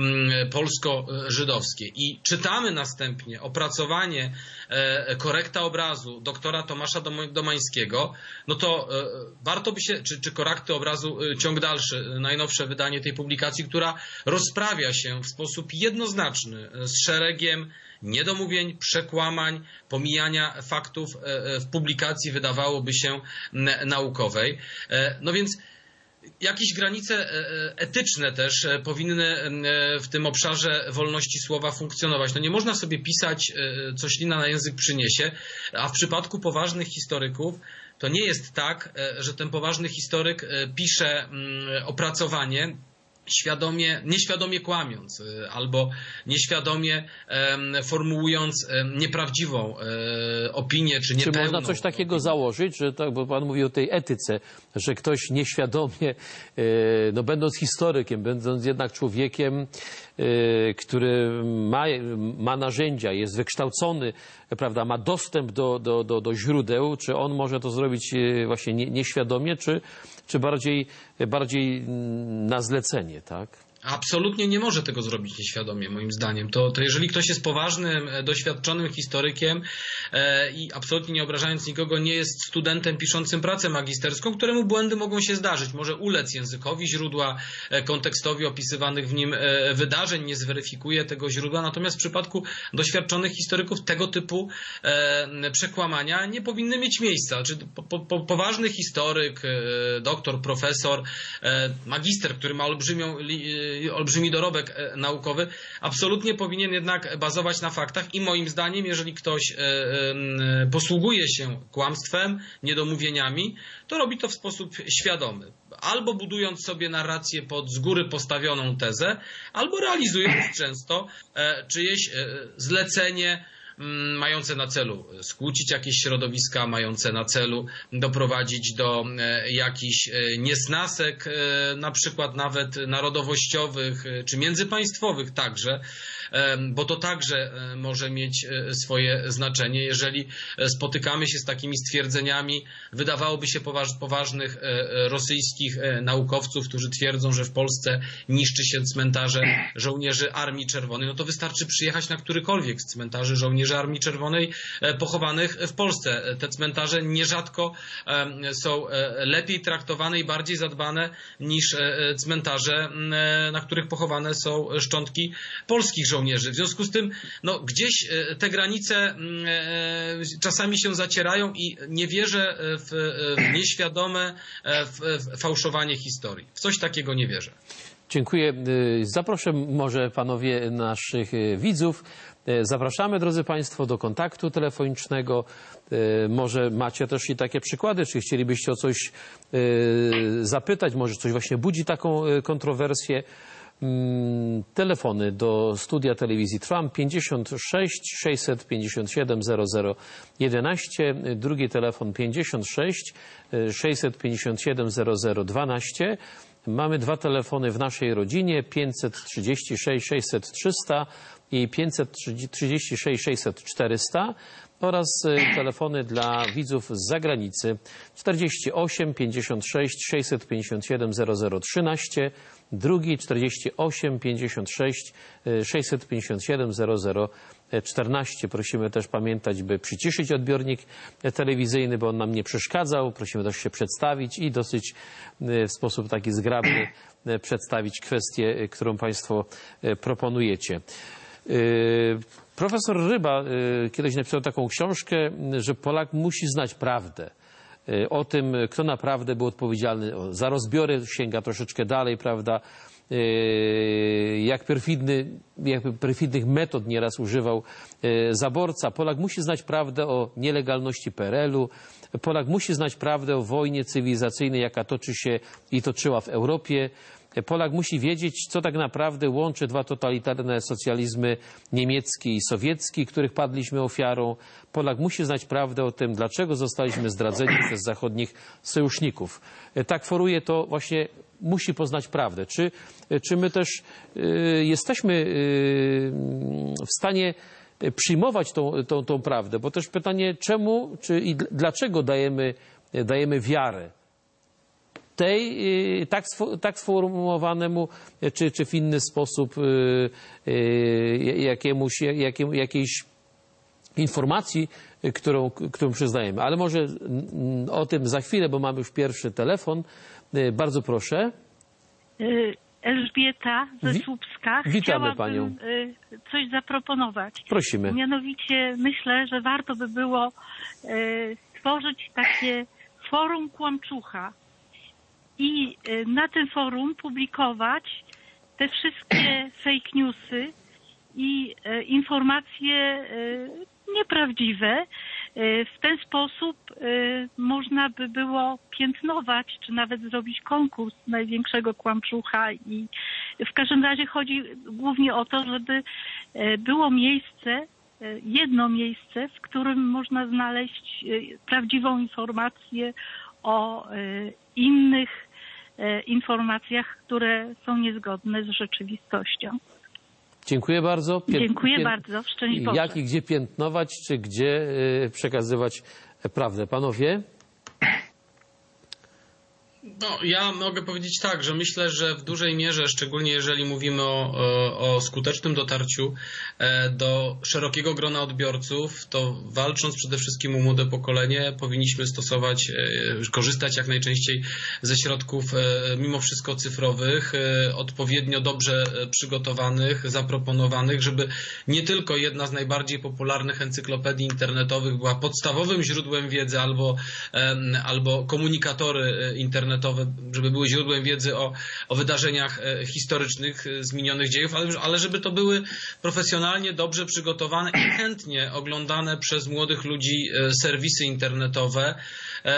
polsko-żydowskie i czytamy następnie opracowanie Korekta obrazu doktora Tomasza Domańskiego, no to warto by się, czy Korekty obrazu ciąg dalszy, najnowsze wydanie tej publikacji, która rozprawia się w sposób jednoznaczny z szeregiem niedomówień, przekłamań, pomijania faktów w publikacji, wydawałoby się, naukowej. No więc jakieś granice etyczne też powinny w tym obszarze wolności słowa funkcjonować. No nie można sobie pisać, co ślina na język przyniesie, a w przypadku poważnych historyków to nie jest tak, że ten poważny historyk pisze opracowanie nieświadomie kłamiąc albo nieświadomie formułując nieprawdziwą opinię czy niepełną. Czy można coś takiego założyć, że tak, bo Pan mówi o tej etyce, że ktoś nieświadomie, no będąc historykiem, będąc jednak człowiekiem, który ma narzędzia, jest wykształcony, prawda, ma dostęp do źródeł, czy on może to zrobić właśnie nieświadomie, czy bardziej na zlecenie, tak? Absolutnie nie może tego zrobić nieświadomie, moim zdaniem. To jeżeli ktoś jest poważnym, doświadczonym historykiem i absolutnie nie obrażając nikogo, nie jest studentem piszącym pracę magisterską, któremu błędy mogą się zdarzyć. Może ulec językowi źródła, kontekstowi opisywanych w nim wydarzeń, nie zweryfikuje tego źródła. Natomiast w przypadku doświadczonych historyków tego typu przekłamania nie powinny mieć miejsca. Znaczy, poważny historyk, doktor, profesor, magister, który ma olbrzymi dorobek naukowy, absolutnie powinien jednak bazować na faktach i moim zdaniem, jeżeli ktoś posługuje się kłamstwem, niedomówieniami, to robi to w sposób świadomy. Albo budując sobie narrację pod z góry postawioną tezę, albo realizując często czyjeś zlecenie mające na celu skłócić jakieś środowiska, mające na celu doprowadzić do jakichś niesnasek, na przykład nawet narodowościowych czy międzypaństwowych także, bo to także może mieć swoje znaczenie, jeżeli spotykamy się z takimi stwierdzeniami, wydawałoby się poważnych rosyjskich naukowców, którzy twierdzą, że w Polsce niszczy się cmentarze żołnierzy Armii Czerwonej. No to wystarczy przyjechać na którykolwiek z cmentarzy żołnierzy Armii Czerwonej pochowanych w Polsce. Te cmentarze nierzadko są lepiej traktowane i bardziej zadbane niż cmentarze, na których pochowane są szczątki polskich żołnierzy. W związku z tym gdzieś te granice czasami się zacierają i nie wierzę w nieświadome fałszowanie historii. W coś takiego nie wierzę. Dziękuję. Zaproszę może panowie naszych widzów. Zapraszamy, drodzy państwo, do kontaktu telefonicznego. Może macie też i takie przykłady, czy chcielibyście o coś zapytać, może coś właśnie budzi taką kontrowersję. Telefony do studia telewizji Trwam 56 657 0011, drugi telefon 56 657 0012. Mamy dwa telefony w naszej rodzinie, 536 600 300 i 536 600 400 oraz telefony dla widzów z zagranicy 48 56 657 0013, drugi 48 56 657 0014. Prosimy też pamiętać, by przyciszyć odbiornik telewizyjny, bo on nam nie przeszkadzał. Prosimy też się przedstawić i dosyć w sposób taki zgrabny przedstawić kwestię, którą państwo proponujecie. Profesor Ryba kiedyś napisał taką książkę, że Polak musi znać prawdę o tym, kto naprawdę był odpowiedzialny za rozbiory, sięga troszeczkę dalej, prawda, jak perfidnych metod nieraz używał zaborca. Polak musi znać prawdę o nielegalności PRL-u. Polak musi znać prawdę o wojnie cywilizacyjnej, jaka toczy się i toczyła w Europie. Polak musi wiedzieć, co tak naprawdę łączy dwa totalitarne socjalizmy, niemiecki i sowiecki, których padliśmy ofiarą. Polak musi znać prawdę o tym, dlaczego zostaliśmy zdradzeni przez zachodnich sojuszników. Tak foruje to właśnie, musi poznać prawdę. Czy my też jesteśmy w stanie przyjmować tą prawdę? Bo też pytanie, czemu i dlaczego dajemy wiarę tej tak sformułowanemu, czy w inny sposób jakiejś informacji, którą przyznajemy. Ale może o tym za chwilę, bo mamy już pierwszy telefon. Bardzo proszę. Elżbieta ze Słupska. Witamy panią. Coś zaproponować. Prosimy. Mianowicie myślę, że warto by było stworzyć takie forum kłamczucha i na tym forum publikować te wszystkie fake newsy i informacje nieprawdziwe. W ten sposób można by było piętnować, czy nawet zrobić konkurs największego kłamczucha i w każdym razie chodzi głównie o to, żeby było miejsce, jedno miejsce, w którym można znaleźć prawdziwą informację o innych informacjach, które są niezgodne z rzeczywistością. Dziękuję bardzo. Dziękuję bardzo. Szczęść Boże. Jak i gdzie piętnować, czy gdzie przekazywać prawdę? Panowie? Ja mogę powiedzieć tak, że myślę, że w dużej mierze, szczególnie jeżeli mówimy o skutecznym dotarciu do szerokiego grona odbiorców, to walcząc przede wszystkim o młode pokolenie, powinniśmy korzystać jak najczęściej ze środków mimo wszystko cyfrowych, odpowiednio dobrze przygotowanych, zaproponowanych, żeby nie tylko jedna z najbardziej popularnych encyklopedii internetowych była podstawowym źródłem wiedzy albo komunikatory internetowe, żeby były źródłem wiedzy o wydarzeniach historycznych z minionych dziejów, ale żeby to były profesjonalnie, dobrze przygotowane i chętnie oglądane przez młodych ludzi serwisy internetowe,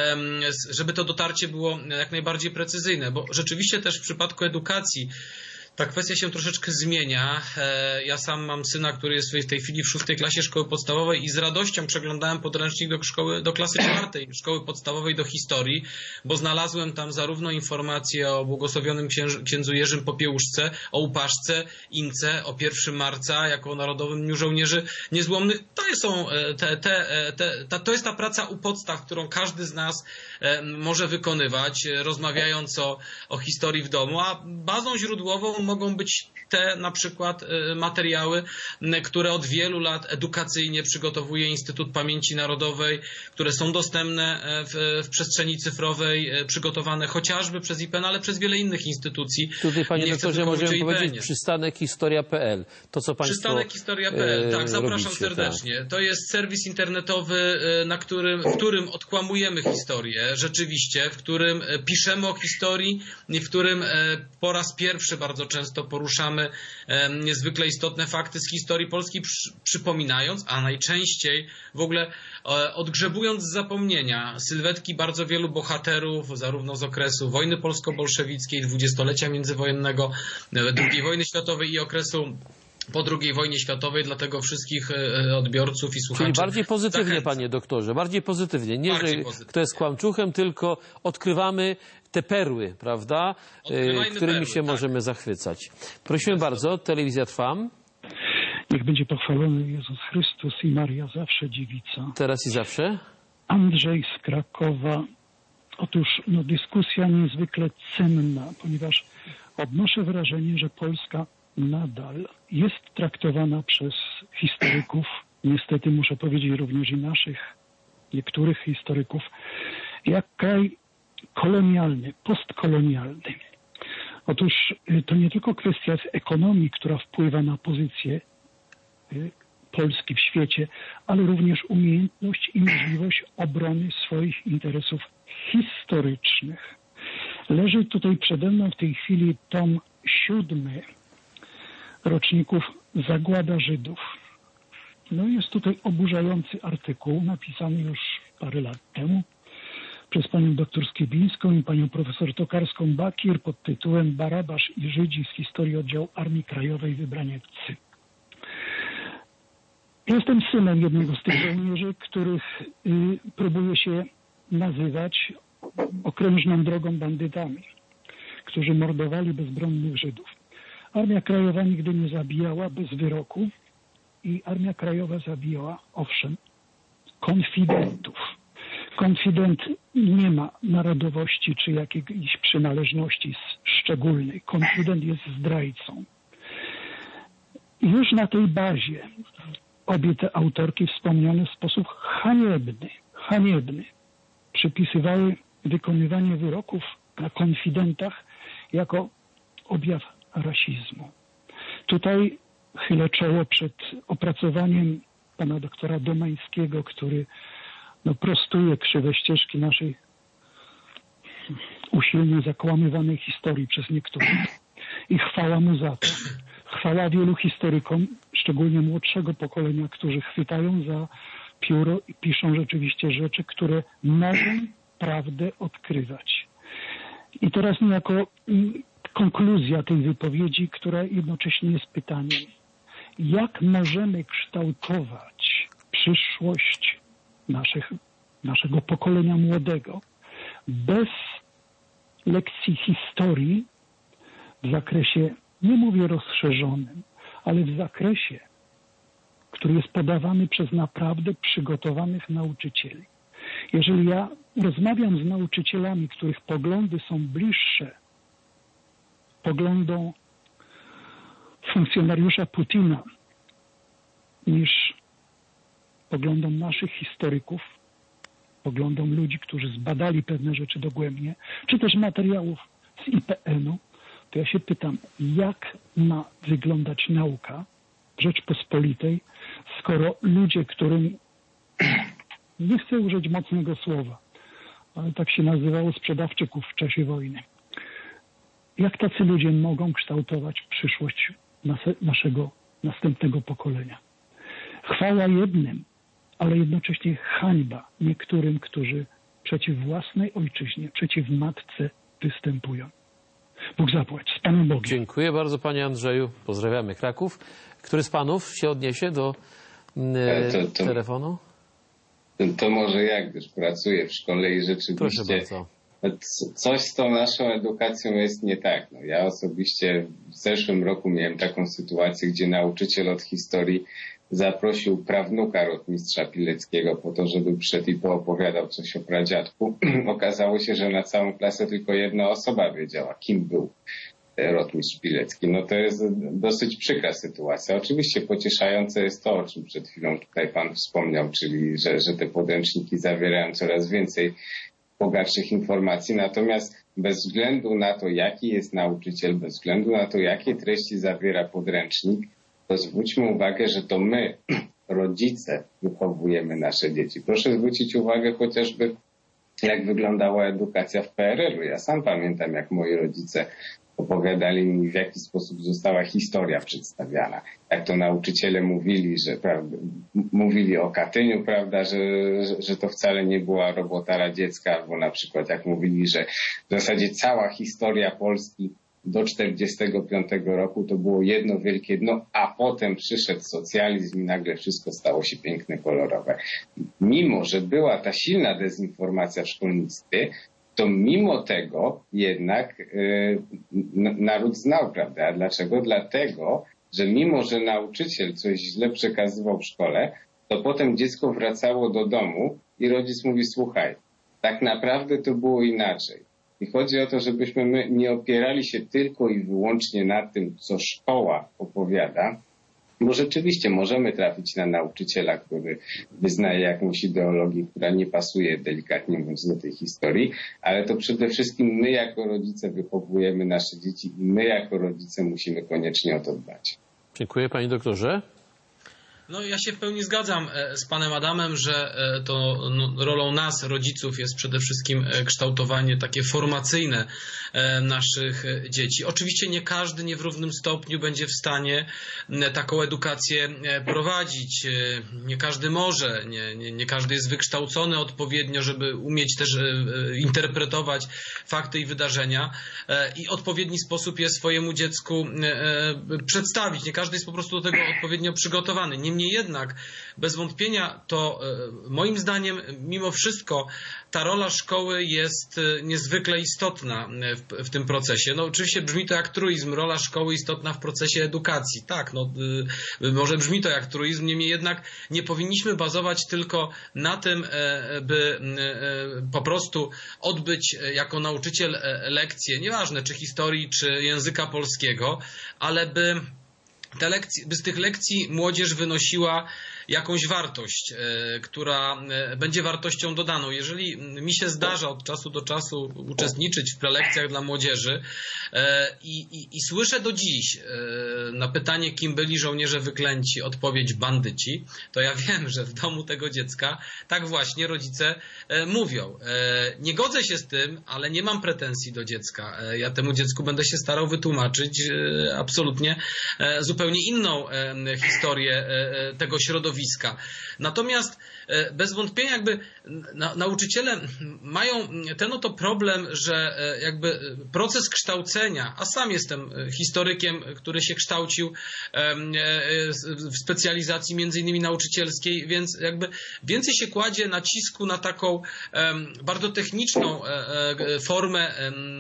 żeby to dotarcie było jak najbardziej precyzyjne, bo rzeczywiście też w przypadku edukacji Ta kwestia się troszeczkę zmienia. Ja sam mam syna, który jest w tej chwili w 6. klasie szkoły podstawowej i z radością przeglądałem podręcznik do klasy 4. szkoły podstawowej do historii, bo znalazłem tam zarówno informacje o błogosławionym księdzu Jerzym Popiełuszce, o Upaszce, Ince, o 1 marca jako Narodowym Dniu Żołnierzy Niezłomnych. To jest ta praca u podstaw, którą każdy z nas może wykonywać, rozmawiając o historii w domu, a bazą źródłową mogą być te na przykład materiały, które od wielu lat edukacyjnie przygotowuje Instytut Pamięci Narodowej, które są dostępne w przestrzeni cyfrowej, przygotowane chociażby przez IPN, ale przez wiele innych instytucji. Tutaj, panie doktorze, możemy powiedzieć przystanek historia.pl. To, co państwo Przystanek historia.pl, tak, zapraszam robicie, serdecznie. Tak. To jest serwis internetowy, w którym odkłamujemy historię, rzeczywiście, w którym piszemy o historii i w którym po raz pierwszy bardzo często poruszamy niezwykle istotne fakty z historii Polski, przypominając, a najczęściej w ogóle odgrzebując z zapomnienia sylwetki bardzo wielu bohaterów, zarówno z okresu wojny polsko-bolszewickiej, dwudziestolecia międzywojennego, II wojny światowej i okresu po II wojnie światowej, dlatego wszystkich odbiorców i słuchaczy. Czyli bardziej pozytywnie, zachęcam. Panie doktorze, bardziej pozytywnie. Nie, bardziej że pozytywnie. Kto jest kłamczuchem, tylko odkrywamy te perły, prawda, którymi się możemy zachwycać. Prosimy bardzo, telewizja Trwam. Niech będzie pochwalony Jezus Chrystus i Maria zawsze dziewica. Teraz i zawsze. Andrzej z Krakowa. Otóż dyskusja niezwykle cenna, ponieważ odnoszę wrażenie, że Polska nadal jest traktowana przez historyków, niestety muszę powiedzieć również i naszych, niektórych historyków, jak kraj kolonialny, postkolonialny. Otóż to nie tylko kwestia ekonomii, która wpływa na pozycję Polski w świecie, ale również umiejętność i możliwość obrony swoich interesów historycznych. Leży tutaj przede mną w tej chwili tom 7 roczników Zagłada Żydów. Jest tutaj oburzający artykuł, napisany już parę lat temu przez panią doktor Skiebińską i panią profesor Tokarską-Bakir pod tytułem Barabasz i Żydzi z historii oddziału Armii Krajowej Wybranieccy. Jestem synem jednego z tych żołnierzy, których próbuje się nazywać okrężną drogą bandytami, którzy mordowali bezbronnych Żydów. Armia Krajowa nigdy nie zabijała bez wyroku i Armia Krajowa zabijała, owszem, konfidentów. Konfident nie ma narodowości czy jakiejś przynależności szczególnej. Konfident jest zdrajcą. I już na tej bazie obie te autorki wspomniane w sposób haniebny przypisywały wykonywanie wyroków na konfidentach jako objaw rasizmu. Tutaj chylę czoło przed opracowaniem pana doktora Domańskiego, który prostuje krzywe ścieżki naszej usilnie zakłamywanej historii przez niektórych. I chwała mu za to. Chwała wielu historykom, szczególnie młodszego pokolenia, którzy chwytają za pióro i piszą rzeczywiście rzeczy, które mogą prawdę odkrywać. I teraz niejako konkluzja tej wypowiedzi, która jednocześnie jest pytaniem. Jak możemy kształtować przyszłość naszego pokolenia młodego bez lekcji historii w zakresie, nie mówię rozszerzonym, ale w zakresie, który jest podawany przez naprawdę przygotowanych nauczycieli. Jeżeli ja rozmawiam z nauczycielami, których poglądy są bliższe poglądom funkcjonariusza Putina niż poglądom naszych historyków, poglądom ludzi, którzy zbadali pewne rzeczy dogłębnie, czy też materiałów z IPN-u, to ja się pytam, jak ma wyglądać nauka w Rzeczpospolitej, skoro ludzie, którym, nie chcę użyć mocnego słowa, ale tak się nazywało sprzedawczyków w czasie wojny. Jak tacy ludzie mogą kształtować przyszłość naszego następnego pokolenia? Chwała jednym, ale jednocześnie hańba niektórym, którzy przeciw własnej ojczyźnie, przeciw matce występują. Bóg zapłać. Z Panem Bogiem. Dziękuję bardzo, panie Andrzeju. Pozdrawiamy Kraków. Który z panów się odniesie do telefonu? To może ja, gdyż pracuję w szkole i Proszę rzeczywiście bardzo. coś z tą naszą edukacją jest nie tak. No, ja osobiście w zeszłym roku miałem taką sytuację, gdzie nauczyciel od historii zaprosił prawnuka rotmistrza Pileckiego po to, żeby przyszedł i poopowiadał coś o pradziadku. Okazało się, że na całą klasę tylko jedna osoba wiedziała, kim był rotmistrz Pilecki. No to jest dosyć przykra sytuacja. Oczywiście pocieszające jest to, o czym przed chwilą tutaj pan wspomniał, czyli że te podręczniki zawierają coraz więcej bogatszych informacji. Natomiast bez względu na to, jaki jest nauczyciel, bez względu na to, jakie treści zawiera podręcznik, to zwróćmy uwagę, że to my, rodzice, wychowujemy nasze dzieci. Proszę zwrócić uwagę chociażby, jak wyglądała edukacja w PRL-u. Ja sam pamiętam, jak moi rodzice opowiadali mi, w jaki sposób została historia przedstawiana. Jak to nauczyciele mówili, mówili o Katyniu, prawda, że to wcale nie była robota radziecka, albo na przykład jak mówili, że w zasadzie cała historia Polski do 1945 roku to było jedno wielkie dno, a potem przyszedł socjalizm i nagle wszystko stało się piękne, kolorowe. Mimo że była ta silna dezinformacja w szkolnictwie, to mimo tego jednak naród znał, prawda? A dlaczego? Dlatego, że mimo że nauczyciel coś źle przekazywał w szkole, to potem dziecko wracało do domu i rodzic mówi, słuchaj, tak naprawdę to było inaczej. I chodzi o to, żebyśmy my nie opierali się tylko i wyłącznie na tym, co szkoła opowiada, bo rzeczywiście możemy trafić na nauczyciela, który wyznaje jakąś ideologię, która nie pasuje, delikatnie mówiąc, do tej historii, ale to przede wszystkim my jako rodzice wychowujemy nasze dzieci i my jako rodzice musimy koniecznie o to dbać. Dziękuję, panie doktorze. No ja się w pełni zgadzam z panem Adamem, że to rolą nas, rodziców, jest przede wszystkim kształtowanie takie formacyjne naszych dzieci. Oczywiście nie każdy, nie w równym stopniu będzie w stanie taką edukację prowadzić. Nie każdy może, nie każdy jest wykształcony odpowiednio, żeby umieć też interpretować fakty i wydarzenia i odpowiedni sposób je swojemu dziecku przedstawić. Nie każdy jest po prostu do tego odpowiednio przygotowany. Niemniej jednak, bez wątpienia, to moim zdaniem, mimo wszystko, ta rola szkoły jest niezwykle istotna w tym procesie. No oczywiście brzmi to jak truizm, rola szkoły istotna w procesie edukacji. Tak, no może brzmi to jak truizm, niemniej jednak nie powinniśmy bazować tylko na tym, by po prostu odbyć jako nauczyciel lekcje, nieważne czy historii, czy języka polskiego, ale by z tych lekcji młodzież wynosiła jakąś wartość, która będzie wartością dodaną. Jeżeli mi się zdarza od czasu do czasu uczestniczyć w prelekcjach dla młodzieży i słyszę do dziś na pytanie, kim byli żołnierze wyklęci, odpowiedź bandyci, to ja wiem, że w domu tego dziecka tak właśnie rodzice mówią. Nie godzę się z tym, ale nie mam pretensji do dziecka. Ja temu dziecku będę się starał wytłumaczyć absolutnie zupełnie inną historię tego środowiska. Natomiast bez wątpienia jakby nauczyciele mają ten oto problem, że jakby proces kształcenia, a sam jestem historykiem, który się kształcił w specjalizacji między innymi nauczycielskiej, więc jakby więcej się kładzie nacisku na taką bardzo techniczną formę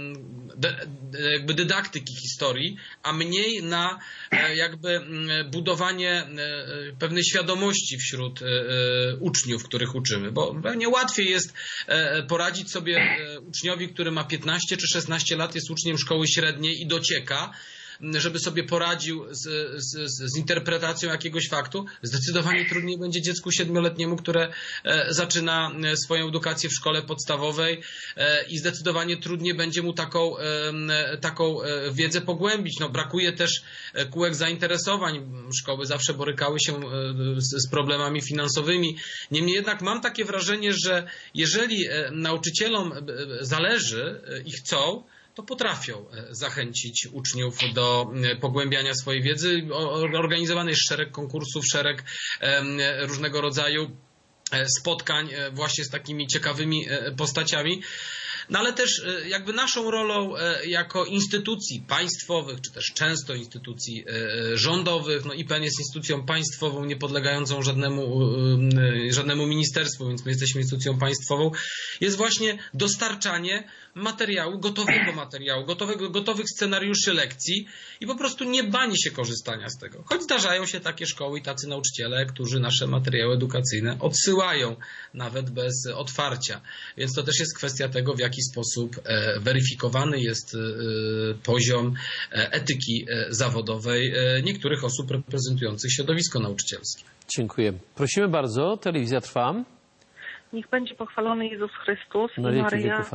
jakby dydaktyki historii, a mniej na jakby budowanie pewnej świadomości wśród uczniów, których uczymy, bo pewnie łatwiej jest poradzić sobie uczniowi, który ma 15 czy 16 lat, jest uczniem szkoły średniej i docieka, żeby sobie poradził z interpretacją jakiegoś faktu. Zdecydowanie trudniej będzie dziecku 7-letniemu, które zaczyna swoją edukację w szkole podstawowej i zdecydowanie trudniej będzie mu taką wiedzę pogłębić. No, brakuje też kółek zainteresowań. Szkoły zawsze borykały się z problemami finansowymi. Niemniej jednak mam takie wrażenie, że jeżeli nauczycielom zależy i chcą, to potrafią zachęcić uczniów do pogłębiania swojej wiedzy. Organizowany jest szereg konkursów, szereg różnego rodzaju spotkań właśnie z takimi ciekawymi postaciami. No ale też jakby naszą rolą jako instytucji państwowych, czy też często instytucji rządowych, no IPN jest instytucją państwową, niepodlegającą żadnemu ministerstwu, więc my jesteśmy instytucją państwową, jest właśnie dostarczanie gotowych scenariuszy lekcji i po prostu nie banie się korzystania z tego. Choć zdarzają się takie szkoły i tacy nauczyciele, którzy nasze materiały edukacyjne odsyłają nawet bez otwarcia. Więc to też jest kwestia tego, w jaki sposób weryfikowany jest poziom etyki zawodowej niektórych osób reprezentujących środowisko nauczycielskie. Dziękuję. Prosimy bardzo. Telewizja trwa. Niech będzie pochwalony Jezus Chrystus i Maryja.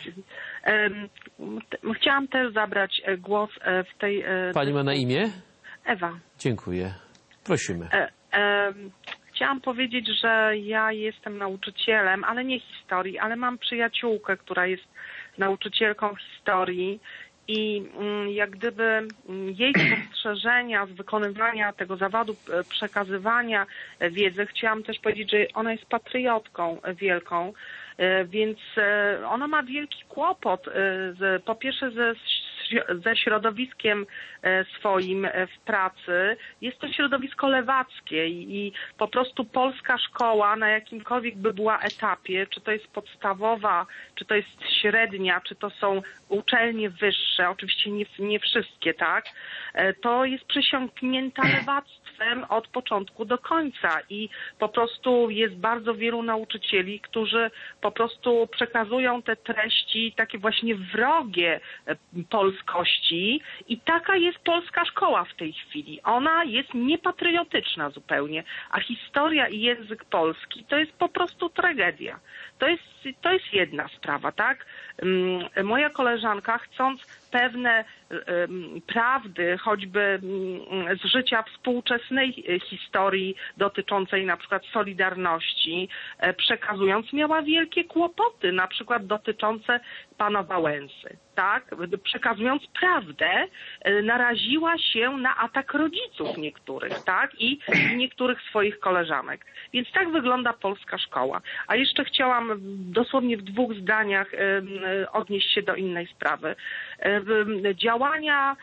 Chciałam też zabrać głos w tej... Pani ma na imię? Ewa. Dziękuję. Prosimy. Chciałam powiedzieć, że ja jestem nauczycielem, ale nie historii, ale mam przyjaciółkę, która jest nauczycielką historii i jak gdyby jej spostrzeżenia z wykonywania tego zawodu, przekazywania wiedzy, chciałam też powiedzieć, że ona jest patriotką wielką, więc ona ma wielki kłopot, po pierwsze ze środowiskiem swoim w pracy. Jest to środowisko lewackie i po prostu polska szkoła na jakimkolwiek by była etapie, czy to jest podstawowa, czy to jest średnia, czy to są uczelnie wyższe, oczywiście nie wszystkie, tak, to jest przesiąknięta lewactwem od początku do końca i po prostu jest bardzo wielu nauczycieli, którzy po prostu przekazują te treści takie właśnie wrogie polskości i taka jest polska szkoła w tej chwili. Ona jest niepatriotyczna zupełnie, a historia i język polski to jest po prostu tragedia. To jest jedna sprawa, tak? Moja koleżanka, chcąc pewne prawdy, choćby z życia współczesnej historii dotyczącej na przykład Solidarności, przekazując, miała wielkie kłopoty, na przykład dotyczące pana Wałęsy, tak? Przekazując prawdę, naraziła się na atak rodziców niektórych, tak? I niektórych swoich koleżanek. Więc tak wygląda polska szkoła. A jeszcze chciałam dosłownie w 2 zdaniach odnieść się do innej sprawy. Działania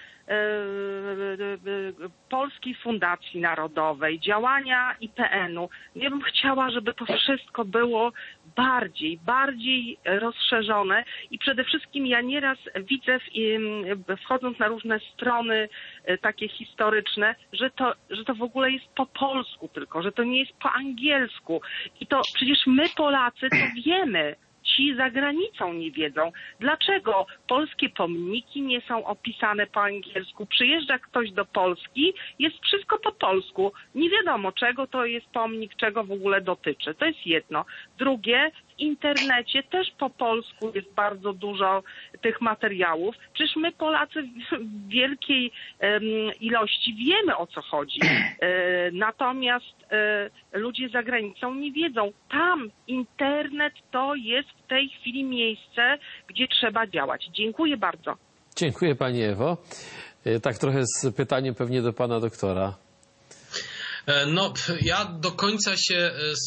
Polskiej Fundacji Narodowej, działania IPN-u. Ja bym chciała, żeby to wszystko było bardziej rozszerzone i przede wszystkim ja nieraz widzę, wchodząc na różne strony takie historyczne, że to w ogóle jest po polsku tylko, że to nie jest po angielsku. I to przecież my Polacy to wiemy. Ci za granicą nie wiedzą, dlaczego polskie pomniki nie są opisane po angielsku. Przyjeżdża ktoś do Polski, jest wszystko po polsku. Nie wiadomo, czego to jest pomnik, czego w ogóle dotyczy. To jest jedno. Drugie, w internecie też po polsku jest bardzo dużo tych materiałów. Przecież my Polacy w wielkiej ilości wiemy, o co chodzi. Natomiast ludzie za granicą nie wiedzą. Tam internet to jest w tej chwili miejsce, gdzie trzeba działać. Dziękuję bardzo. Dziękuję pani Ewo. Tak trochę z pytaniem pewnie do pana doktora. No, ja do końca się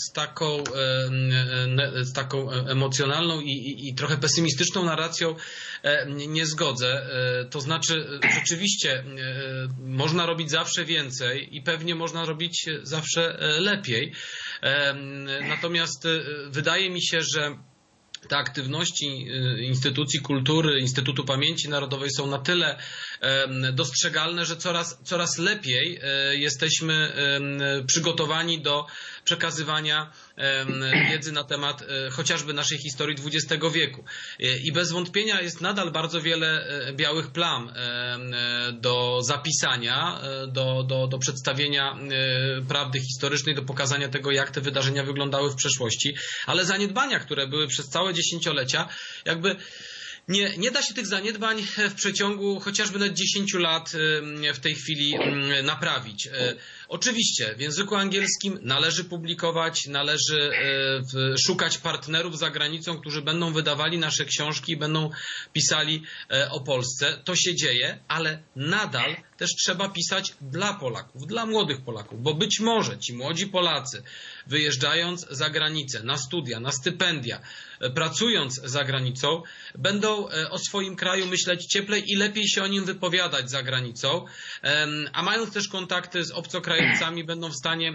z taką emocjonalną i trochę pesymistyczną narracją nie zgodzę. To znaczy, rzeczywiście można robić zawsze więcej i pewnie można robić zawsze lepiej. Natomiast wydaje mi się, że te aktywności instytucji kultury, Instytutu Pamięci Narodowej są na tyle dostrzegalne, że coraz lepiej jesteśmy przygotowani do przekazywania wiedzy na temat chociażby naszej historii XX wieku. I bez wątpienia jest nadal bardzo wiele białych plam do zapisania, do przedstawienia prawdy historycznej, do pokazania tego, jak te wydarzenia wyglądały w przeszłości, ale zaniedbania, które były przez całe dziesięciolecia, jakby nie da się tych zaniedbań w przeciągu chociażby nawet 10 lat w tej chwili naprawić. Oczywiście w języku angielskim należy publikować, należy szukać partnerów za granicą, którzy będą wydawali nasze książki i będą pisali o Polsce. To się dzieje, ale nadal też trzeba pisać dla Polaków, dla młodych Polaków, bo być może ci młodzi Polacy, wyjeżdżając za granicę na studia, na stypendia, pracując za granicą, będą o swoim kraju myśleć cieplej i lepiej się o nim wypowiadać za granicą, a mając też kontakty z obcokrajowcami, będą w stanie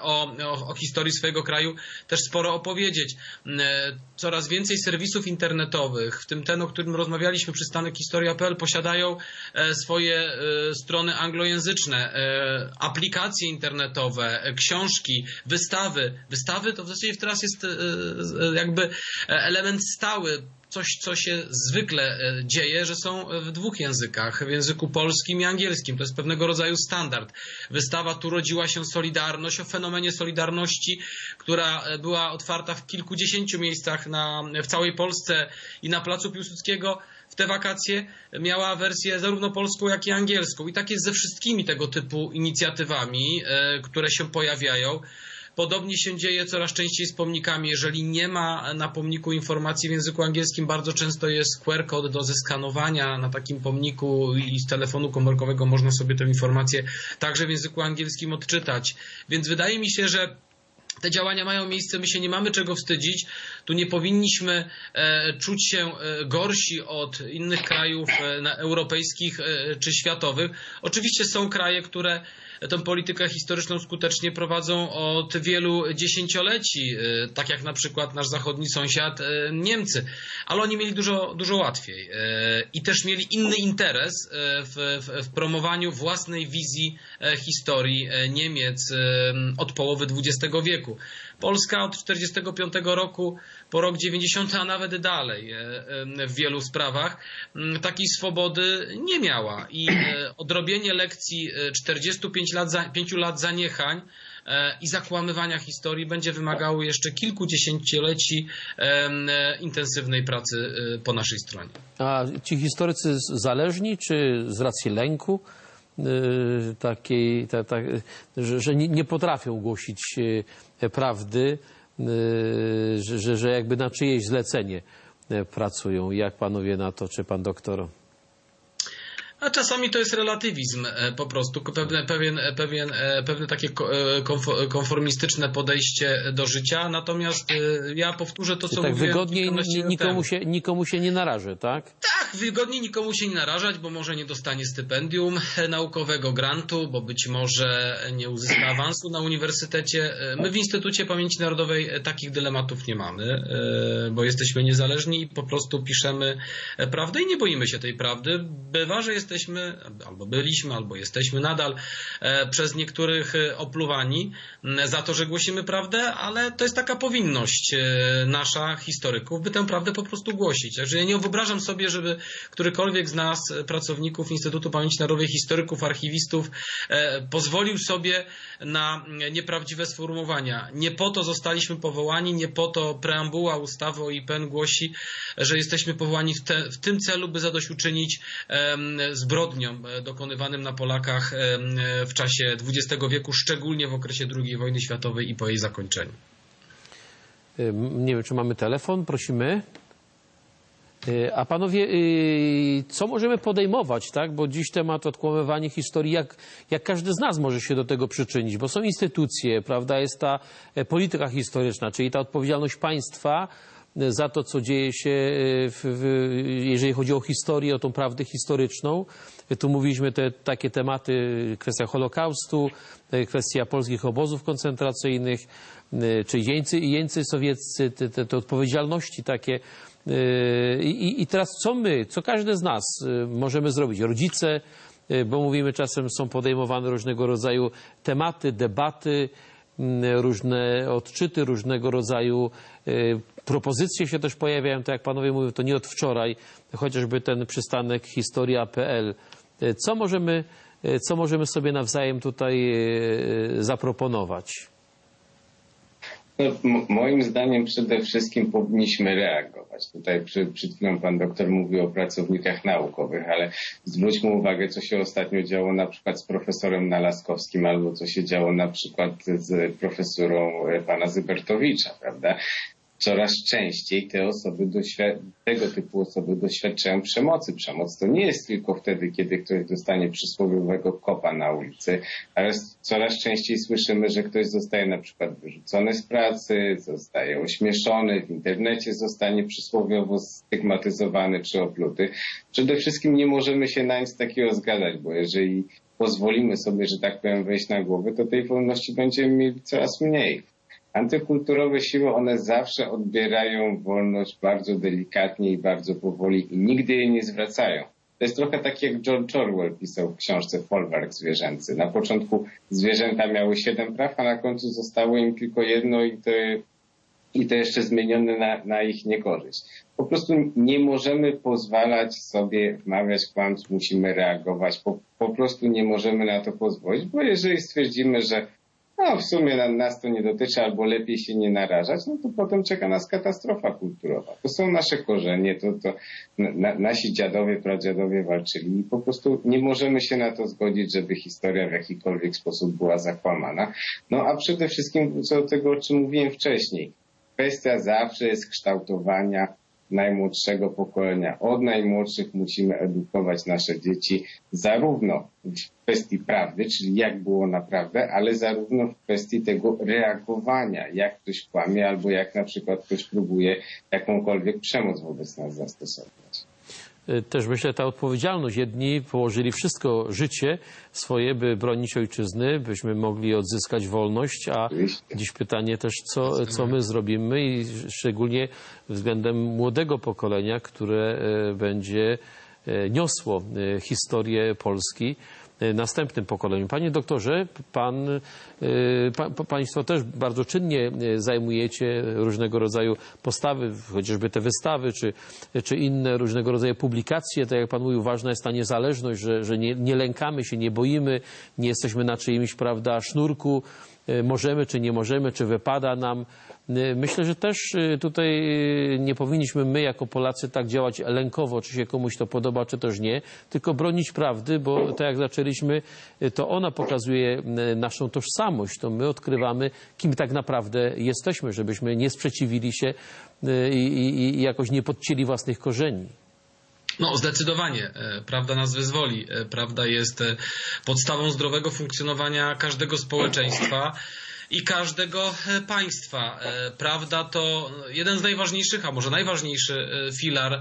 o historii swojego kraju też sporo opowiedzieć. Coraz więcej serwisów internetowych, w tym ten, o którym rozmawialiśmy, przystanek historia.pl, posiadają swoje strony anglojęzyczne, aplikacje internetowe, książki, wystawy. Wystawy to w zasadzie teraz jest jakby element stały, coś, co się zwykle dzieje, że są w dwóch językach, w języku polskim i angielskim. To jest pewnego rodzaju standard. Wystawa Tu rodziła się Solidarność, o fenomenie Solidarności, która była otwarta w kilkudziesięciu miejscach w całej Polsce i na Placu Piłsudskiego. W te wakacje miała wersję zarówno polską, jak i angielską. I tak jest ze wszystkimi tego typu inicjatywami, które się pojawiają. Podobnie się dzieje coraz częściej z pomnikami. Jeżeli nie ma na pomniku informacji w języku angielskim, bardzo często jest QR code do zeskanowania na takim pomniku i z telefonu komórkowego można sobie tę informację także w języku angielskim odczytać. Więc wydaje mi się, że te działania mają miejsce, my się nie mamy czego wstydzić. Tu nie powinniśmy czuć się gorsi od innych krajów europejskich czy światowych. Oczywiście są kraje, które tę politykę historyczną skutecznie prowadzą od wielu dziesięcioleci, tak jak na przykład nasz zachodni sąsiad Niemcy, ale oni mieli dużo łatwiej i też mieli inny interes w promowaniu własnej wizji historii Niemiec od połowy XX wieku. Polska od 1945 roku po rok 90, a nawet dalej w wielu sprawach takiej swobody nie miała i odrobienie lekcji 45 lat zaniechań i zakłamywania historii będzie wymagało jeszcze kilku dziesięcioleci intensywnej pracy po naszej stronie. A ci historycy zależni, czy z racji lęku takiej, że nie potrafią głosić prawdy, że jakby na czyjeś zlecenie pracują? Jak panowie na to, czy pan doktor? A czasami to jest relatywizm po prostu, pewne takie konformistyczne podejście do życia, natomiast ja powtórzę to, co tak mówiłem. Wygodniej nikomu się nie naraży, tak? Tak, wygodniej nikomu się nie narażać, bo może nie dostanie stypendium naukowego, grantu, bo być może nie uzyska awansu na uniwersytecie. My w Instytucie Pamięci Narodowej takich dylematów nie mamy, bo jesteśmy niezależni i po prostu piszemy prawdę i nie boimy się tej prawdy. Bywa, że jesteśmy, albo byliśmy, albo jesteśmy nadal przez niektórych opluwani za to, że głosimy prawdę, ale to jest taka powinność nasza, historyków, by tę prawdę po prostu głosić. Także ja nie wyobrażam sobie, żeby którykolwiek z nas, pracowników Instytutu Pamięci Narodowej, historyków, archiwistów, pozwolił sobie na nieprawdziwe sformułowania. Nie po to zostaliśmy powołani, nie po to preambuła ustawy o IPN głosi, że jesteśmy powołani w tym celu, by zadośćuczynić zbrodniom dokonywanym na Polakach w czasie XX wieku, szczególnie w okresie II wojny światowej i po jej zakończeniu. Nie wiem, czy mamy telefon, prosimy. A panowie, co możemy podejmować, tak? Bo dziś temat odkłamywania historii, jak każdy z nas może się do tego przyczynić, bo są instytucje, prawda, jest ta polityka historyczna, czyli ta odpowiedzialność państwa za to, co dzieje się, jeżeli chodzi o historię, o tą prawdę historyczną. Tu mówiliśmy takie tematy, kwestia Holokaustu, kwestia polskich obozów koncentracyjnych, czy jeńcy sowieccy, te odpowiedzialności takie. I teraz co każdy z nas możemy zrobić? Rodzice, bo mówimy czasem, są podejmowane różnego rodzaju tematy, debaty, różne odczyty, różnego rodzaju propozycje się też pojawiają, tak jak panowie mówią, to nie od wczoraj, chociażby ten przystanek historia.pl. Co możemy sobie nawzajem tutaj zaproponować? No, moim zdaniem przede wszystkim powinniśmy reagować. Tutaj przed chwilą pan doktor mówił o pracownikach naukowych, ale zwróćmy uwagę, co się ostatnio działo na przykład z profesorem Nalaskowskim albo co się działo na przykład z profesurą pana Zybertowicza, prawda? Coraz częściej tego typu osoby doświadczają przemocy. Przemoc to nie jest tylko wtedy, kiedy ktoś dostanie przysłowiowego kopa na ulicy, ale coraz częściej słyszymy, że ktoś zostaje na przykład wyrzucony z pracy, zostaje ośmieszony, w internecie zostanie przysłowiowo stygmatyzowany czy opluty. Przede wszystkim nie możemy się na nic takiego zgadzać, bo jeżeli pozwolimy sobie, że tak powiem, wejść na głowę, to tej wolności będziemy mieli coraz mniej. Antykulturowe siły, one zawsze odbierają wolność bardzo delikatnie i bardzo powoli i nigdy jej nie zwracają. To jest trochę tak, jak George Orwell pisał w książce Folwark zwierzęcy. Na początku zwierzęta miały 7 praw, a na końcu zostało im tylko jedno i to jeszcze zmienione na ich niekorzyść. Po prostu nie możemy pozwalać sobie wmawiać kłamstw, musimy reagować. Po prostu nie możemy na to pozwolić, bo jeżeli stwierdzimy, że w sumie nas to nie dotyczy, albo lepiej się nie narażać, no to potem czeka nas katastrofa kulturowa. To są nasze korzenie, nasi dziadowie, pradziadowie walczyli i po prostu nie możemy się na to zgodzić, żeby historia w jakikolwiek sposób była zakłamana. No a przede wszystkim co do tego, o czym mówiłem wcześniej, kwestia zawsze jest kształtowania najmłodszego pokolenia. Od najmłodszych musimy edukować nasze dzieci zarówno w kwestii prawdy, czyli jak było naprawdę, ale zarówno w kwestii tego reagowania, jak ktoś kłamie albo jak na przykład ktoś próbuje jakąkolwiek przemoc wobec nas zastosować. Też myślę, ta odpowiedzialność. Jedni położyli wszystko życie swoje, by bronić ojczyzny, byśmy mogli odzyskać wolność, a dziś pytanie też, co my zrobimy i szczególnie względem młodego pokolenia, które będzie niosło historię Polski następnym pokoleniu. Panie doktorze, państwo też bardzo czynnie zajmujecie różnego rodzaju postawy, chociażby te wystawy, czy inne różnego rodzaju publikacje. Tak jak pan mówił, ważna jest ta niezależność, że nie lękamy się, nie boimy, nie jesteśmy na czyimś, prawda, sznurku, możemy czy nie możemy, czy wypada nam. Myślę, że też tutaj nie powinniśmy my jako Polacy tak działać lękowo, czy się komuś to podoba, czy też nie, tylko bronić prawdy, bo tak jak zaczęliśmy, to ona pokazuje naszą tożsamość, to my odkrywamy, kim tak naprawdę jesteśmy, żebyśmy nie sprzeciwili się i jakoś nie podcięli własnych korzeni. No, zdecydowanie. Prawda nas wyzwoli. Prawda jest podstawą zdrowego funkcjonowania każdego społeczeństwa i każdego państwa. Prawda to jeden z najważniejszych, a może najważniejszy filar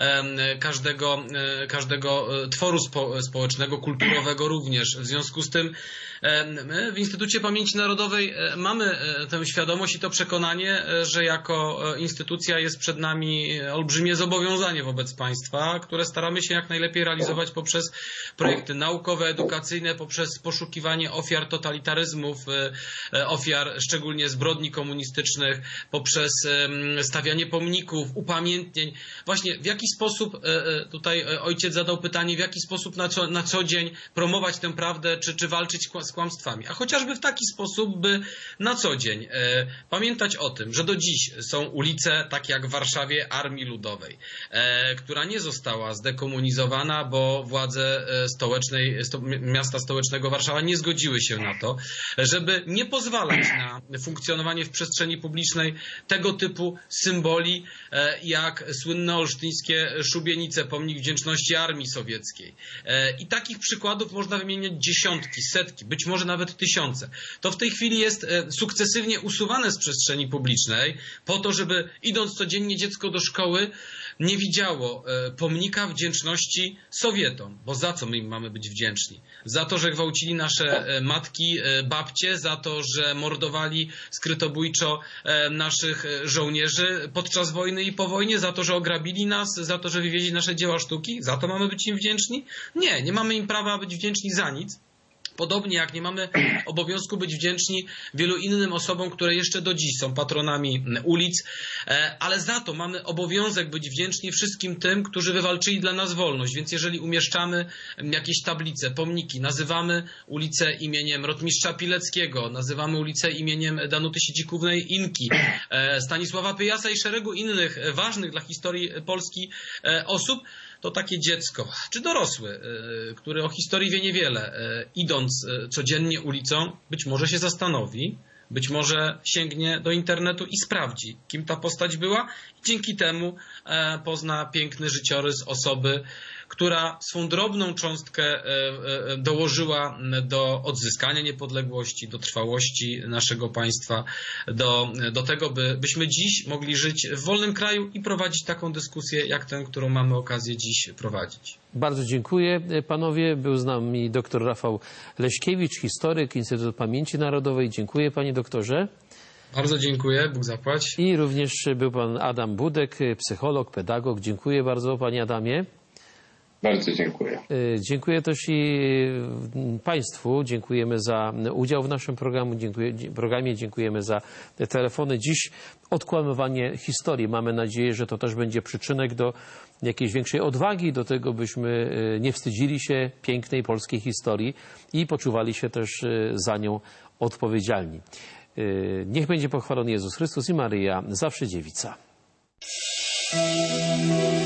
każdego tworu społecznego, kulturowego również. W związku z tym my w Instytucie Pamięci Narodowej mamy tę świadomość i to przekonanie, że jako instytucja jest przed nami olbrzymie zobowiązanie wobec państwa, które staramy się jak najlepiej realizować poprzez projekty naukowe, edukacyjne, poprzez poszukiwanie ofiar totalitaryzmów, ofiar szczególnie zbrodni komunistycznych, poprzez stawianie pomników, upamiętnień. Właśnie w jaki sposób, tutaj ojciec zadał pytanie, w jaki sposób na co dzień promować tę prawdę, czy walczyć z kłamstwami. A chociażby w taki sposób, by na co dzień pamiętać o tym, że do dziś są ulice, takie jak w Warszawie, Armii Ludowej, która nie została zdekomunizowana, bo władze miasta stołecznego Warszawa nie zgodziły się na to, żeby nie pozwalać na funkcjonowanie w przestrzeni publicznej tego typu symboli, jak słynne olsztyńskie szubienice, pomnik wdzięczności Armii Sowieckiej. I takich przykładów można wymieniać dziesiątki, setki, być może nawet tysiące. To w tej chwili jest sukcesywnie usuwane z przestrzeni publicznej po to, żeby idąc codziennie dziecko do szkoły nie widziało pomnika wdzięczności Sowietom. Bo za co my im mamy być wdzięczni? Za to, że gwałcili nasze matki, babcie, za to, że mordowali skrytobójczo naszych żołnierzy podczas wojny i po wojnie, za to, że ograbili nas, za to, że wywieźli nasze dzieła sztuki? Za to mamy być im wdzięczni? Nie mamy im prawa być wdzięczni za nic. Podobnie jak nie mamy obowiązku być wdzięczni wielu innym osobom, które jeszcze do dziś są patronami ulic, ale za to mamy obowiązek być wdzięczni wszystkim tym, którzy wywalczyli dla nas wolność. Więc jeżeli umieszczamy jakieś tablice, pomniki, nazywamy ulicę imieniem rotmistrza Pileckiego, nazywamy ulicę imieniem Danuty Siedzikównej-Inki, Stanisława Pyjasa i szeregu innych ważnych dla historii Polski osób, to takie dziecko, czy dorosły, który o historii wie niewiele, idąc codziennie ulicą, być może się zastanowi, być może sięgnie do internetu i sprawdzi, kim ta postać była i dzięki temu pozna piękny życiorys osoby, która swą drobną cząstkę dołożyła do odzyskania niepodległości, do trwałości naszego państwa, do tego, byśmy dziś mogli żyć w wolnym kraju i prowadzić taką dyskusję, jak tę, którą mamy okazję dziś prowadzić. Bardzo dziękuję panowie. Był z nami dr Rafał Leśkiewicz, historyk Instytutu Pamięci Narodowej. Dziękuję panie doktorze. Bardzo dziękuję, Bóg zapłać. I również był pan Adam Budek, psycholog, pedagog. Dziękuję bardzo panie Adamie. Bardzo dziękuję. Dziękuję też i państwu. Dziękujemy za udział w naszym programie. Dziękujemy za te telefony. Dziś odkłamywanie historii. Mamy nadzieję, że to też będzie przyczynek do jakiejś większej odwagi, do tego, byśmy nie wstydzili się pięknej polskiej historii i poczuwali się też za nią odpowiedzialni. Niech będzie pochwalony Jezus Chrystus i Maryja, zawsze dziewica.